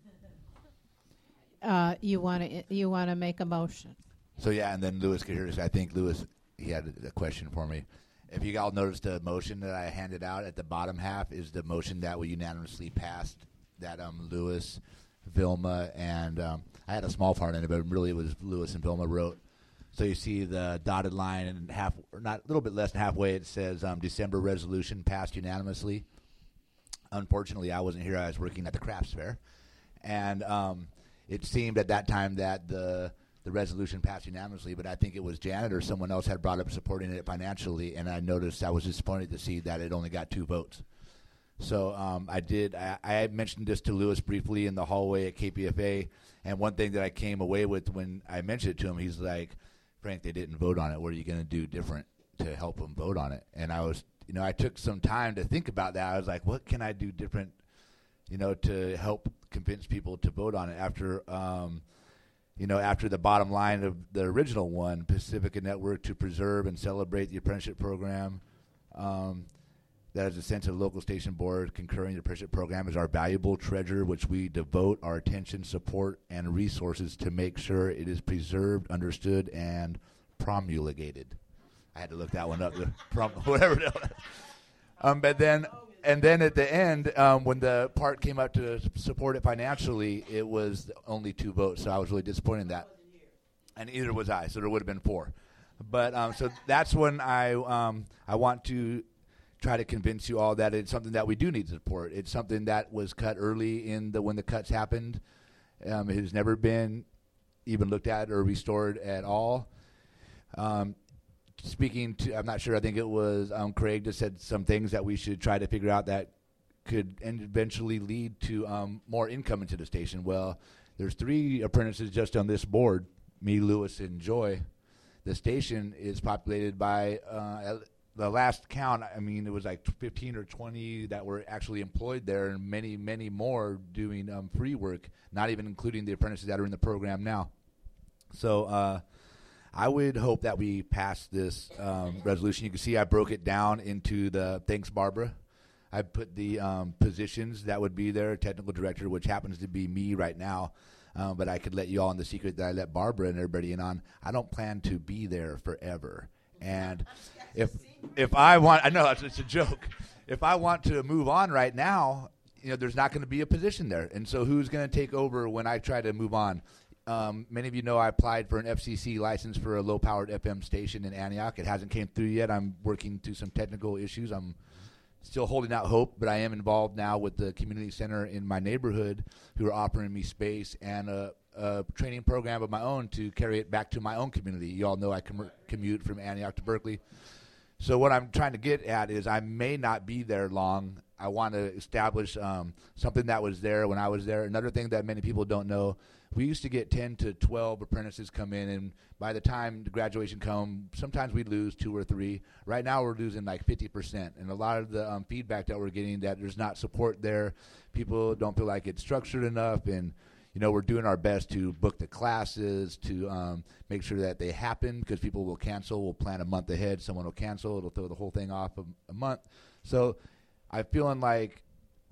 Uh, you want to you want to make a motion? So yeah, and then Lewis could hear this. I think Lewis, he had a, a question for me. If you all noticed, the motion that I handed out at the bottom half is the motion that we unanimously passed. That um Lewis, Vilma, and um, I had a small part in it, but really it was Lewis and Vilma wrote. So you see the dotted line, and half, or not a little bit less than halfway, it says um, December resolution passed unanimously. Unfortunately, I wasn't here. I was working at the crafts fair, and um, it seemed at that time that the the resolution passed unanimously. But I think it was Janet or someone else had brought up supporting it financially, and I noticed I was disappointed to see that it only got two votes. So um, I did. I, I mentioned this to Lewis briefly in the hallway at K P F A, and one thing that I came away with when I mentioned it to him, he's like, Frank, they didn't vote on it. What are you going to do different to help them vote on it? And I was, you know, I took some time to think about that. I was like, what can I do different, you know, to help convince people to vote on it after, um, you know, after the bottom line of the original one, Pacifica Network to preserve and celebrate the apprenticeship program. Um, that is a sense of the local station board concurring the apprenticeship program is our valuable treasure, which we devote our attention, support, and resources to make sure it is preserved, understood, and promulgated. I had to look that one up, the prom- whatever it was. Um, but then, and then at the end, um, when the part came up to support it financially, it was only two votes, so I was really disappointed in that. And either was I, so there would have been four. But um, so that's when I um, I want to try to convince you all that it's something that we do need to support. It's something that was cut early in the when the cuts happened. Um, it has never been even looked at or restored at all. Um, speaking to, I'm not sure, I think it was um, Craig that said some things that we should try to figure out that could eventually lead to um, more income into the station. Well, there's three apprentices just on this board, me, Lewis, and Joy. The station is populated by uh, the last count, I mean, it was like fifteen or twenty that were actually employed there, and many, many more doing um, free work, not even including the apprentices that are in the program now. So uh, I would hope that we pass this um, resolution. You can see I broke it down into the, thanks, Barbara. I put the um, positions that would be there, technical director, which happens to be me right now. Um, but I could let you all in the secret that I let Barbara and everybody in on. I don't plan to be there forever. And if if I want, I know it's, it's a joke. If I want to move on right now, you know, there's not going to be a position there. And so who's going to take over when I try to move on? Um, many of you know I applied for an F C C license for a low-powered F M station in Antioch. It hasn't came through yet. I'm working through some technical issues. I'm still holding out hope, but I am involved now with the community center in my neighborhood who are offering me space and a, a training program of my own to carry it back to my own community. You all know I com- commute from Antioch to Berkeley. So what I'm trying to get at is I may not be there long. I want to establish um, something that was there when I was there. Another thing that many people don't know, we used to get ten to twelve apprentices come in, and by the time the graduation come, sometimes we'd lose two or three. Right now we're losing like fifty percent, and a lot of the um, feedback that we're getting that there's not support there. People don't feel like it's structured enough, and you know, we're doing our best to book the classes, to um, make sure that they happen, because people will cancel. We'll plan a month ahead. Someone will cancel. It'll throw the whole thing off a, a month. So I'm feeling like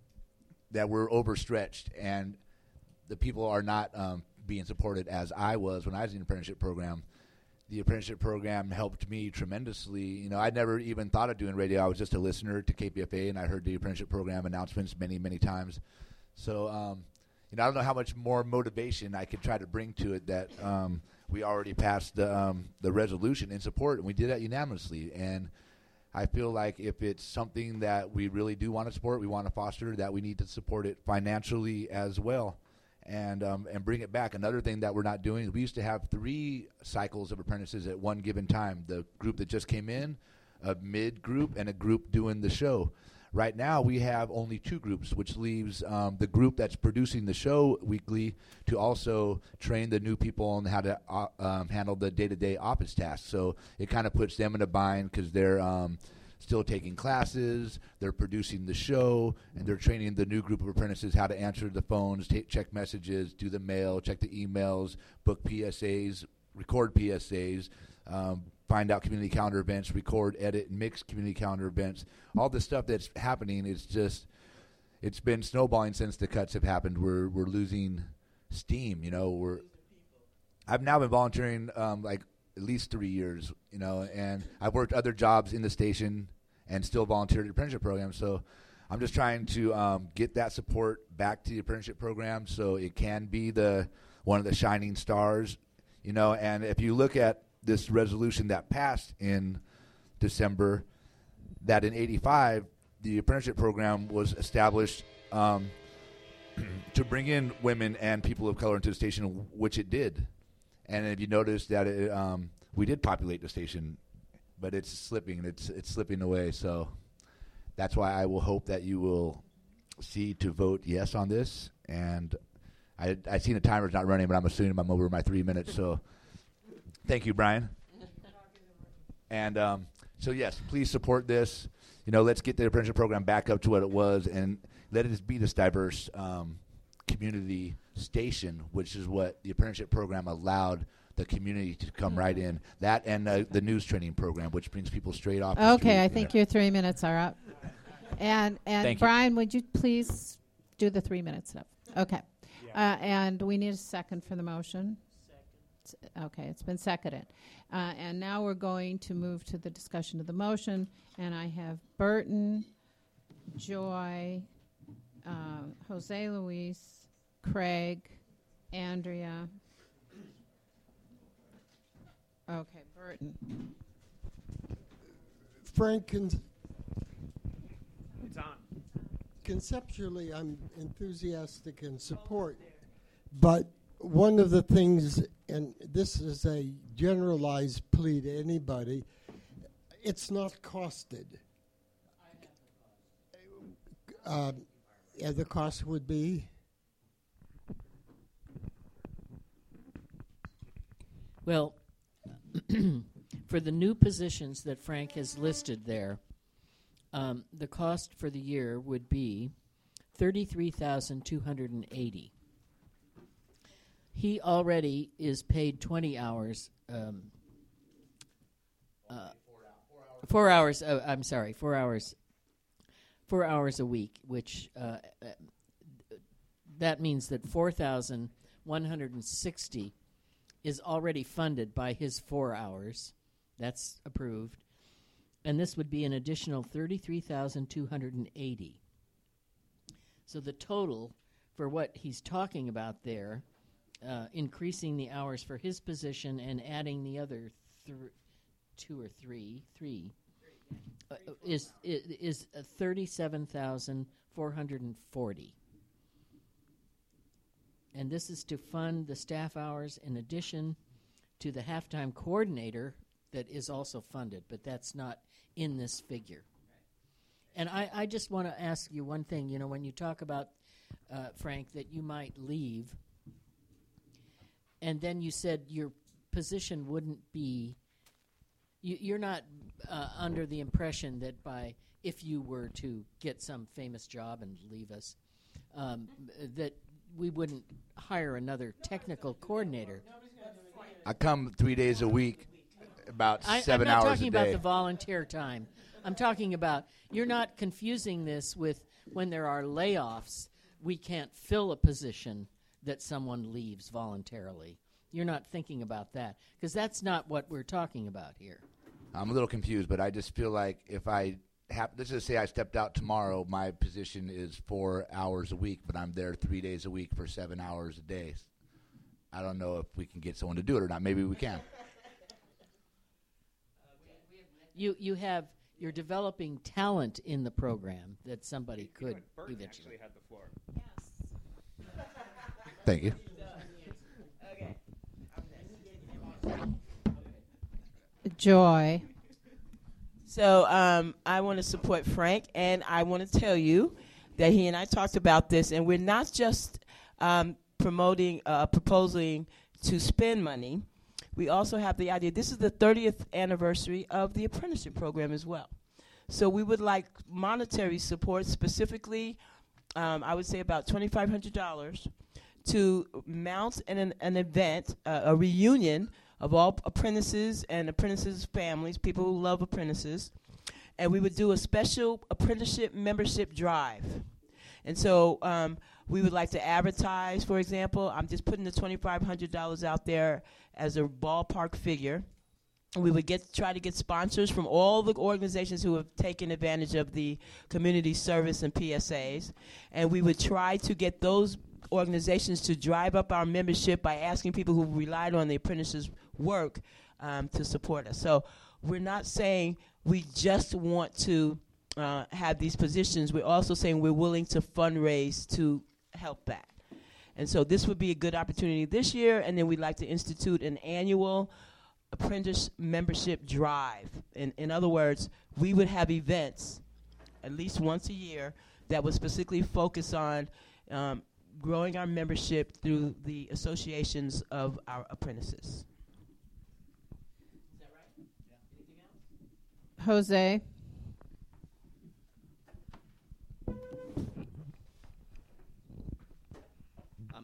that we're overstretched, and the people are not um, being supported as I was when I was in the apprenticeship program. The apprenticeship program helped me tremendously. You know, I never even thought of doing radio. I was just a listener to K P F A, and I heard the apprenticeship program announcements many, many times. So, um, you know, I don't know how much more motivation I could try to bring to it that um, we already passed the, um, the resolution in support, and we did that unanimously. And I feel like if it's something that we really do want to support, we want to foster, that we need to support it financially as well, and um, and bring it back. Another thing that we're not doing is we used to have three cycles of apprentices at one given time. The group that just came in, a mid group, and a group doing the show. Right now, we have only two groups, which leaves um, the group that's producing the show weekly to also train the new people on how to uh, um, handle the day-to-day office tasks. So it kind of puts them in a bind because they're um, still taking classes, they're producing the show, and they're training the new group of apprentices how to answer the phones, take, check messages, do the mail, check the emails, book P S As, record P S As, um, find out community calendar events, record, edit, and mix community calendar events. All the stuff that's happening is just, it's been snowballing since the cuts have happened. We're we're losing steam, you know. We're I've now been volunteering um, like at least three years, you know, and I've worked other jobs in the station and still volunteered at the apprenticeship program. So I'm just trying to um, get that support back to the apprenticeship program so it can be the one of the shining stars, you know. And if you look at this resolution that passed in December, that in eighty-five, the apprenticeship program was established um, to bring in women and people of color into the station, which it did. And if you notice that it, um, we did populate the station, but it's slipping, it's it's slipping away. So that's why I will hope that you will see to vote yes on this. And I I seen the timer's not running, but I'm assuming I'm over my three minutes. So thank you, Brian. And um, so yes, please support this. You know, let's get the apprenticeship program back up to what it was, and let it be this diverse um, community station, which is what the apprenticeship program allowed the community to come right in. That and uh, the news training program, which brings people straight off the street. Okay, I think your three minutes are up. And and Thank you. Brian, would you please do the three minutes up? Okay. Uh, and we need a second for the motion. Second. Okay, it's been seconded. Uh, and now we're going to move to the discussion of the motion. And I have Burton, Joy, uh, Jose Luis, Craig, Andrea. Okay, Burton. Frank, con- It's on. conceptually, I'm enthusiastic and support, but one of the things, and this is a generalized plea to anybody, it's not costed. Uh, yeah, the cost would be? Well, for the new positions that Frank has listed there, um, the cost for the year would be thirty-three thousand two hundred eighty. He already is paid twenty hours. Um, uh, four hours. Uh, I'm sorry, four hours. Four hours a week, which uh, uh, that means that four thousand one hundred sixty is already funded by his four hours. That's approved. And this would be an additional thirty-three thousand two hundred eighty. So the total for what he's talking about there, uh, increasing the hours for his position and adding the other th- two or three, three, uh, is, is, is uh, thirty-seven thousand four hundred forty. And this is to fund the staff hours in addition to the halftime coordinator that is also funded, but that's not in this figure. And I, I just want to ask you one thing. You know, when you talk about, uh, Frank, that you might leave, and then you said your position wouldn't be, you, you're not uh, under the impression that by, if you were to get some famous job and leave us, um, that we wouldn't hire another technical coordinator. I come three days a week, about I, seven I'm not hours talking a day. about the volunteer time. I'm talking about, you're not confusing this with when there are layoffs, we can't fill a position that someone leaves voluntarily. You're not thinking about that, because that's not what we're talking about here. I'm a little confused, but I just feel like if I have, let's just say I stepped out tomorrow, my position is four hours a week, but I'm there three days a week for seven hours a day. I don't know if we can get someone to do it or not. Maybe we can. You you have you're developing talent in the program that somebody could Bert eventually. actually had the floor. Thank you. Joy. So um, I want to support Frank, and I want to tell you that he and I talked about this, and we're not just um, promoting, uh, proposing to spend money. We also have the idea, this is the thirtieth anniversary of the apprenticeship program as well. So we would like monetary support, specifically, um, I would say about twenty-five hundred dollars, to mount an, an, an event, uh, a reunion of all apprentices and apprentices' families, people who love apprentices. And we would do a special apprenticeship membership drive. And so um, we would like to advertise, for example. I'm just putting the twenty-five hundred dollars out there as a ballpark figure. We would get try to get sponsors from all the organizations who have taken advantage of the community service and P S As. And we would try to get those organizations to drive up our membership by asking people who relied on the apprentices' work um, to support us. So we're not saying we just want to uh, have these positions. We're also saying we're willing to fundraise to help that. And so this would be a good opportunity this year, and then we'd like to institute an annual apprentice membership drive. In, in other words, we would have events at least once a year that would specifically focus on um, growing our membership through the associations of our apprentices. Is that right? Yeah. Anything else? Jose. Um,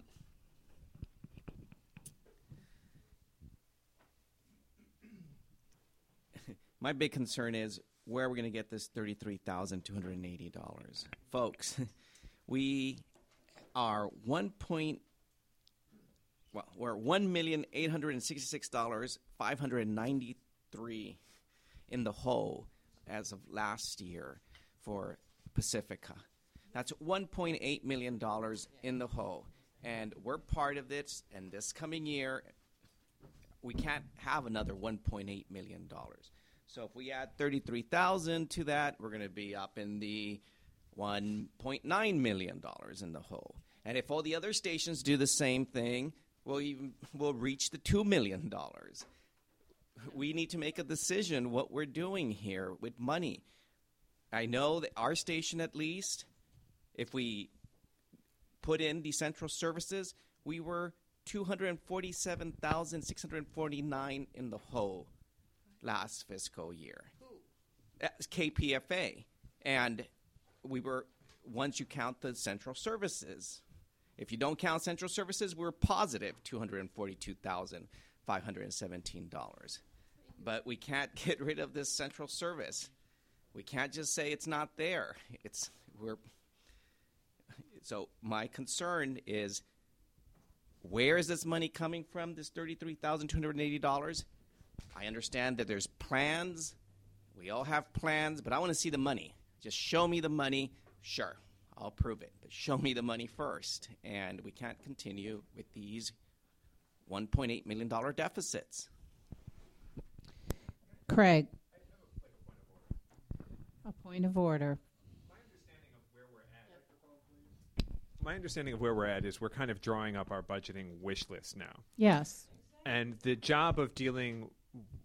my big concern is where are we going to get this thirty-three thousand two hundred eighty dollars? Folks, we are one point, well, we're one million eight hundred sixty-six thousand five hundred ninety-three in the hole as of last year for Pacifica. That's one point eight million dollars in the hole. And we're part of this, and this coming year, we can't have another one point eight million dollars. So if we add thirty-three thousand to that, we're going to be up in the one point nine million dollars in the hole. And if all the other stations do the same thing, we'll even we'll reach the two million dollars. We need to make a decision what we're doing here with money. I know that our station, at least, if we put in decentral services, we were two hundred forty-seven thousand six hundred forty-nine in the hole last fiscal year. That's K P F A. And we were, once you count the central services, if you don't count central services, we're positive two hundred forty-two thousand five hundred seventeen dollars. But we can't get rid of this central service. We can't just say it's not there. It's we're so my concern is, where is this money coming from, this thirty-three thousand two hundred eighty dollars? I understand that there's plans. We all have plans, but I want to see the money. Just show me the money. Sure, I'll prove it. But show me the money first. And we can't continue with these one point eight million dollars deficits. Craig. A point of order. My understanding of where we're at is we're kind of drawing up our budgeting wish list now. Yes. And the job of dealing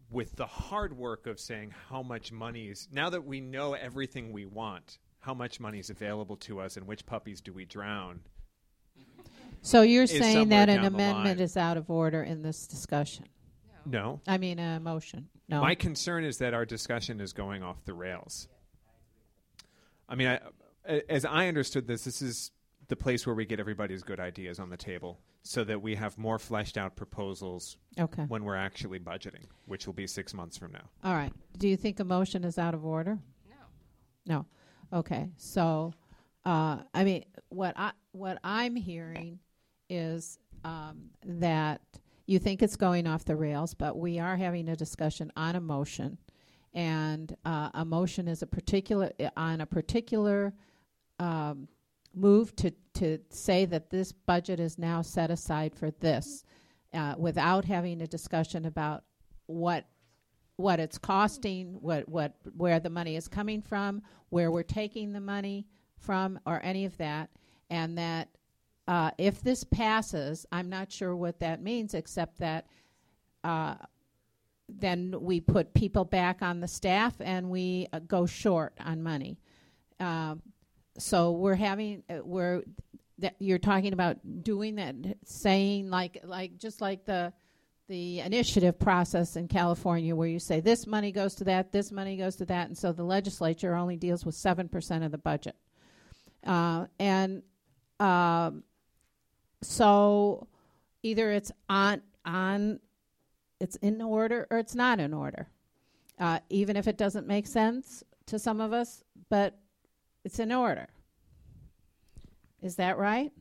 with the hard work of saying how much money is, now that we know everything we want, how much money is available to us and which puppies do we drown. So you're is saying somewhere that an down the amendment line. is out of order in this discussion? No. I mean, a motion. No. My concern is that our discussion is going off the rails. I mean, I, a- as I understood this, this is the place where we get everybody's good ideas on the table so that we have more fleshed out proposals Okay. when we're actually budgeting, which will be six months from now. All right. Do you think a motion is out of order? No. No. Okay. So, uh, I mean, what I what I'm hearing is um, that you think it's going off the rails, but we are having a discussion on a motion, and uh, a motion is a particular on a particular um, move to to say that this budget is now set aside for this, uh, without having a discussion about what what it's costing, what what where the money is coming from, where we're taking the money from, or any of that, and that uh, if this passes, I'm not sure what that means, except that uh, then we put people back on the staff and we uh, go short on money. Um, so we're having uh, we're that you're talking about doing that, saying like like just like the the initiative process in California, where you say this money goes to that, this money goes to that, and so the legislature only deals with seven percent of the budget. Uh, and um, so either it's on on it's in order or it's not in order, uh, even if it doesn't make sense to some of us, but it's in order. Is that right?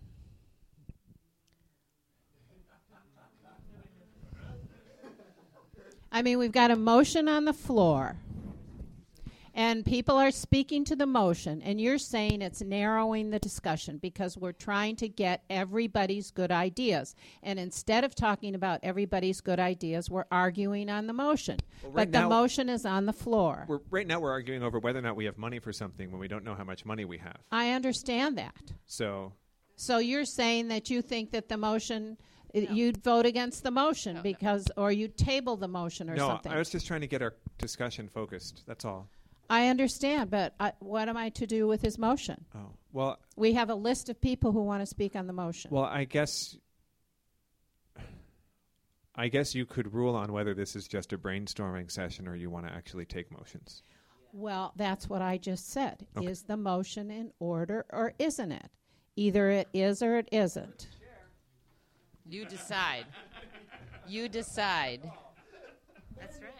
I mean, we've got a motion on the floor, and people are speaking to the motion, and you're saying it's narrowing the discussion because we're trying to get everybody's good ideas. And instead of talking about everybody's good ideas, we're arguing on the motion. Well, right but the now- motion is on the floor. We're, right now we're arguing over whether or not we have money for something when we don't know how much money we have. I understand that. So So you're saying that you think that the motion, i- you'd vote against the motion because, or you'd table the motion or no, something. I was just trying to get our discussion focused. That's all. I understand, but I, what am I to do with his motion? Oh, well, We have a list of people who want to speak on the motion. well, I guess, I guess you could rule on whether this is just a brainstorming session or you want to actually take motions. Well, that's what I just said. Okay. Is the motion in order or isn't it? Either it is or it isn't. You decide. You decide. That's right.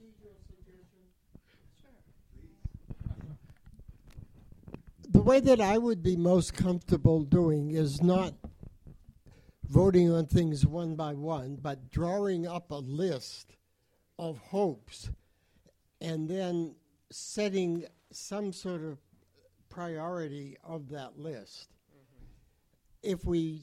The way that I would be most comfortable doing is not voting on things one by one, but drawing up a list of hopes and then setting some sort of priority of that list. If we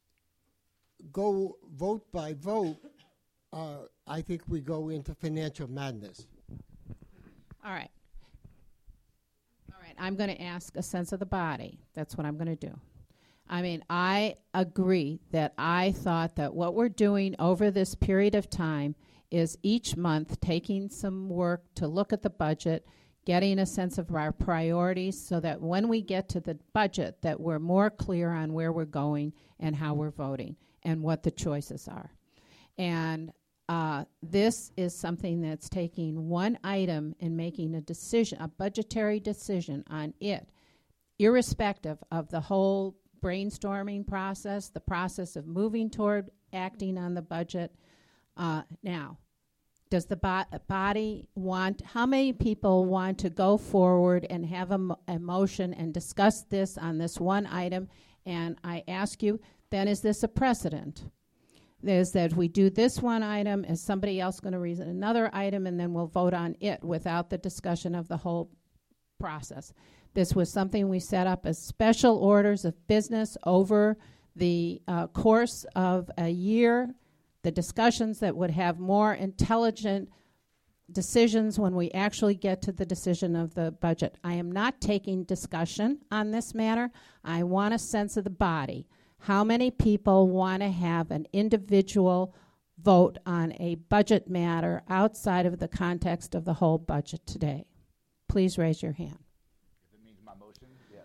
go vote by vote, uh, I think we go into financial madness. All right. All right. I'm going to ask a sense of the body. That's what I'm going to do. I mean, I agree that I thought that what we're doing over this period of time is each month taking some work to look at the budget, getting a sense of our priorities so that when we get to the budget that we're more clear on where we're going and how we're voting and what the choices are. And uh, this is something that's taking one item and making a decision, a budgetary decision on it, irrespective of the whole brainstorming process, the process of moving toward acting on the budget. Uh, now, does the bo- body want, how many people want to go forward and have a, mo- a motion and discuss this on this one item? And I ask you, then is this a precedent? Is that if we do this one item, is somebody else going to raise another item, and then we'll vote on it without the discussion of the whole process? This was something we set up as special orders of business over the uh, course of a year, the discussions that would have more intelligent decisions when we actually get to the decision of the budget. I am not taking discussion on this matter. I want a sense of the body. How many people want to have an individual vote on a budget matter outside of the context of the whole budget today? Please raise your hand. If it means my motion, yes.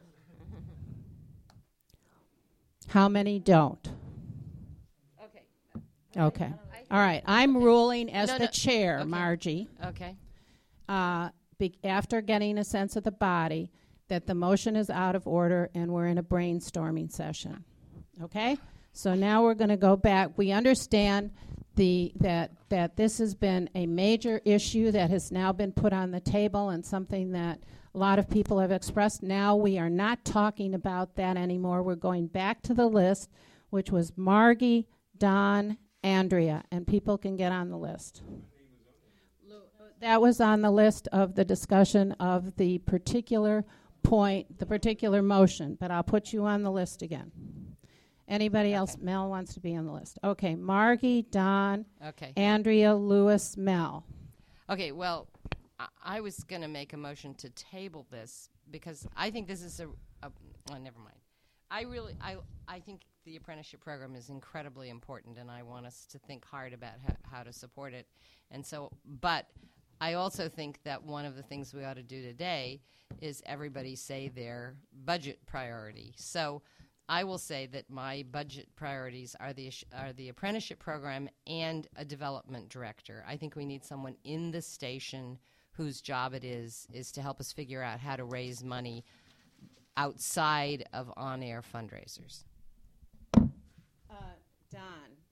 How many don't? Okay. Okay. All right. I'm ruling as No, the no. chair, Okay. Margie, Okay. uh, be- after getting a sense of the body, that the motion is out of order and we're in a brainstorming session. Okay? So now we're going to go back. We understand the that that this has been a major issue that has now been put on the table and something that a lot of people have expressed. Now we are not talking about that anymore. We're going back to the list, which was Margie, Don, Andrea, and people can get on the list. That was on the list of the discussion of the particular point, the particular motion, but I'll put you on the list again. Anybody else? Mel wants to be on the list. Okay, Margie, Don, Okay. Andrea, Lewis, Mel. Okay, well, I, I was going to make a motion to table this because I think this is a, a oh, never mind. I really, I, I think the apprenticeship program is incredibly important, and I want us to think hard about ha- how to support it. And so, but I also think that one of the things we ought to do today is everybody say their budget priority. So I will say that my budget priorities are the ish- are the apprenticeship program and a development director. I think we need someone in the station whose job it is is to help us figure out how to raise money outside of on-air fundraisers. Uh, Don.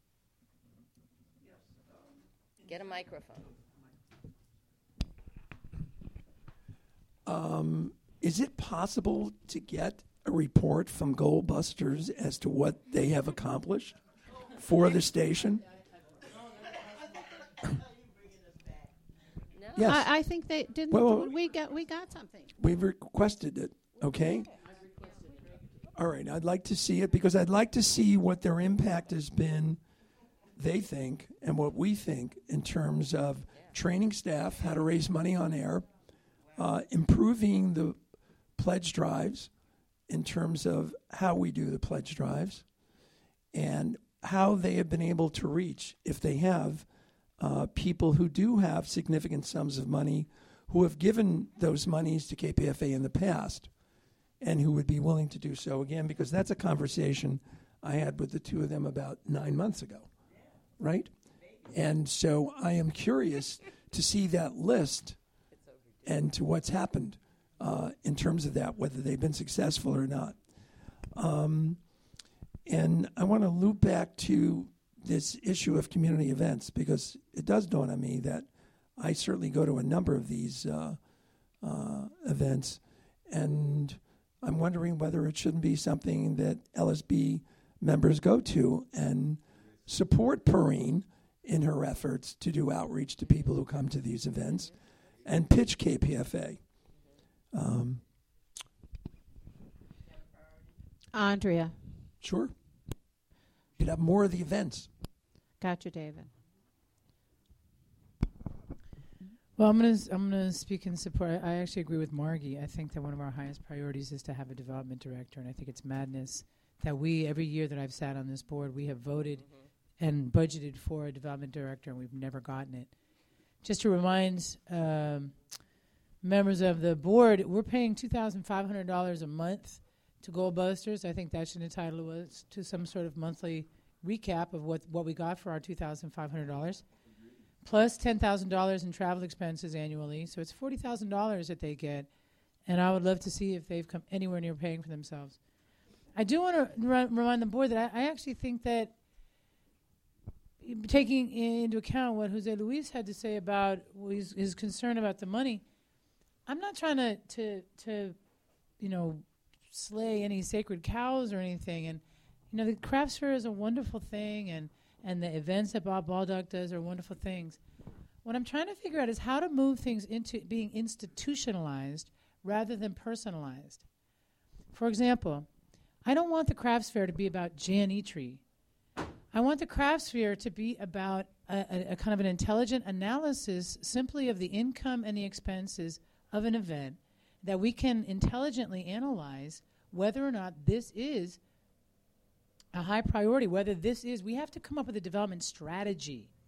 Get a microphone. Um, is it possible to get a report from Goldbusters as to what they have accomplished for the station? Yes. I, I think they didn't. Well, well, we got we got something. We've requested it, okay? All right, I'd like to see it because I'd like to see what their impact has been, they think, and what we think in terms of training staff, how to raise money on air, uh, improving the pledge drives in terms of how we do the pledge drives, and how they have been able to reach, if they have, uh, people who do have significant sums of money who have given those monies to K P F A in the past and who would be willing to do so again, because that's a conversation I had with the two of them about nine months ago, right? And so I am curious to see that list and to what's happened uh, in terms of that, whether they've been successful or not. Um, and I want to loop back to this issue of community events, because it does dawn on me that I certainly go to a number of these uh, uh, events, and I'm wondering whether it shouldn't be something that L S B members go to and support Perrine in her efforts to do outreach to people who come to these events and pitch K P F A. Um, Andrea. Sure. You'd have more of the events. Got you, David. Well, I'm going to I'm going to speak in support. I actually agree with Margie. I think that one of our highest priorities is to have a development director, and I think it's madness that we, every year that I've sat on this board, we have voted mm-hmm. and budgeted for a development director, and we've never gotten it. Just to remind um, members of the board, we're paying two thousand five hundred dollars a month to Goldbusters. I think that should entitle us to some sort of monthly recap of what, what we got for our two thousand five hundred dollars. Plus ten thousand dollars in travel expenses annually. So it's forty thousand dollars that they get. And I would love to see if they've come anywhere near paying for themselves. I do want to r- remind the board that I, I actually think that taking into account what Jose Luis had to say about his, his concern about the money, I'm not trying to, to, to, you know, slay any sacred cows or anything. And, you know, the craft fair is a wonderful thing, and and the events that Bob Baldock does are wonderful things. What I'm trying to figure out is how to move things into being institutionalized rather than personalized. For example, I don't want the crafts fair to be about Jan Eatry. I want the crafts fair to be about a, a, a kind of an intelligent analysis simply of the income and the expenses of an event that we can intelligently analyze whether or not this is a high priority, whether this is, we have to come up with a development strategy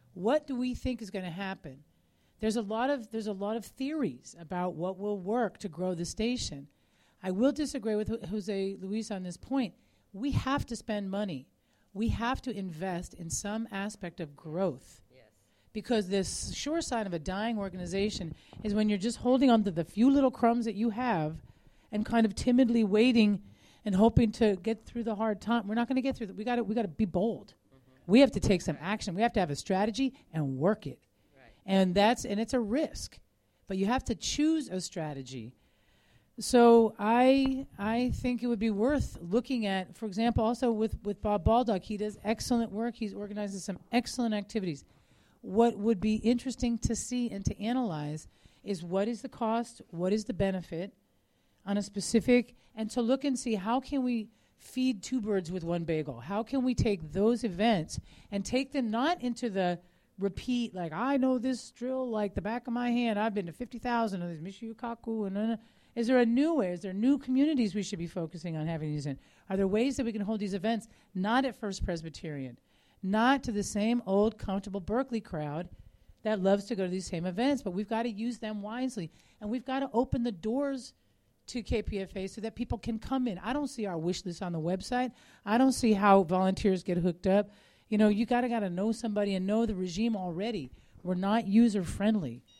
What do we think is going to happen? There's a lot of there's a lot of theories about what will work to grow the station. I will disagree with Ho- Jose Luis on this point. We have to spend money. We have to invest in some aspect of growth. Yes. Because this sure sign of a dying organization is when you're just holding on to the few little crumbs that you have and kind of timidly waiting and hoping to get through the hard time. We're not going to get through that. We got to we got to be bold. Mm-hmm. We have to take some action. We have to have a strategy and work it. Right. And that's and it's a risk. But you have to choose a strategy. So I I think it would be worth looking at, for example, also with, with Bob Baldock. He does excellent work. He's organizing some excellent activities. What would be interesting to see and to analyze is what is the cost, what is the benefit on a specific, and to look and see how can we feed two birds with one bagel. How can we take those events and take them not into the repeat, like, I know this drill like the back of my hand. I've been to fifty thousand of these Michio Kaku and uh, Is there a new way? Is there new communities we should be focusing on having these in? Are there ways that we can hold these events not at First Presbyterian, not to the same old, comfortable Berkeley crowd that loves to go to these same events, but we've got to use them wisely, and we've got to open the doors to K P F A so that people can come in. I don't see our wish list on the website. I don't see how volunteers get hooked up. You know, you got to got to know somebody and know the regime already. We're not user-friendly.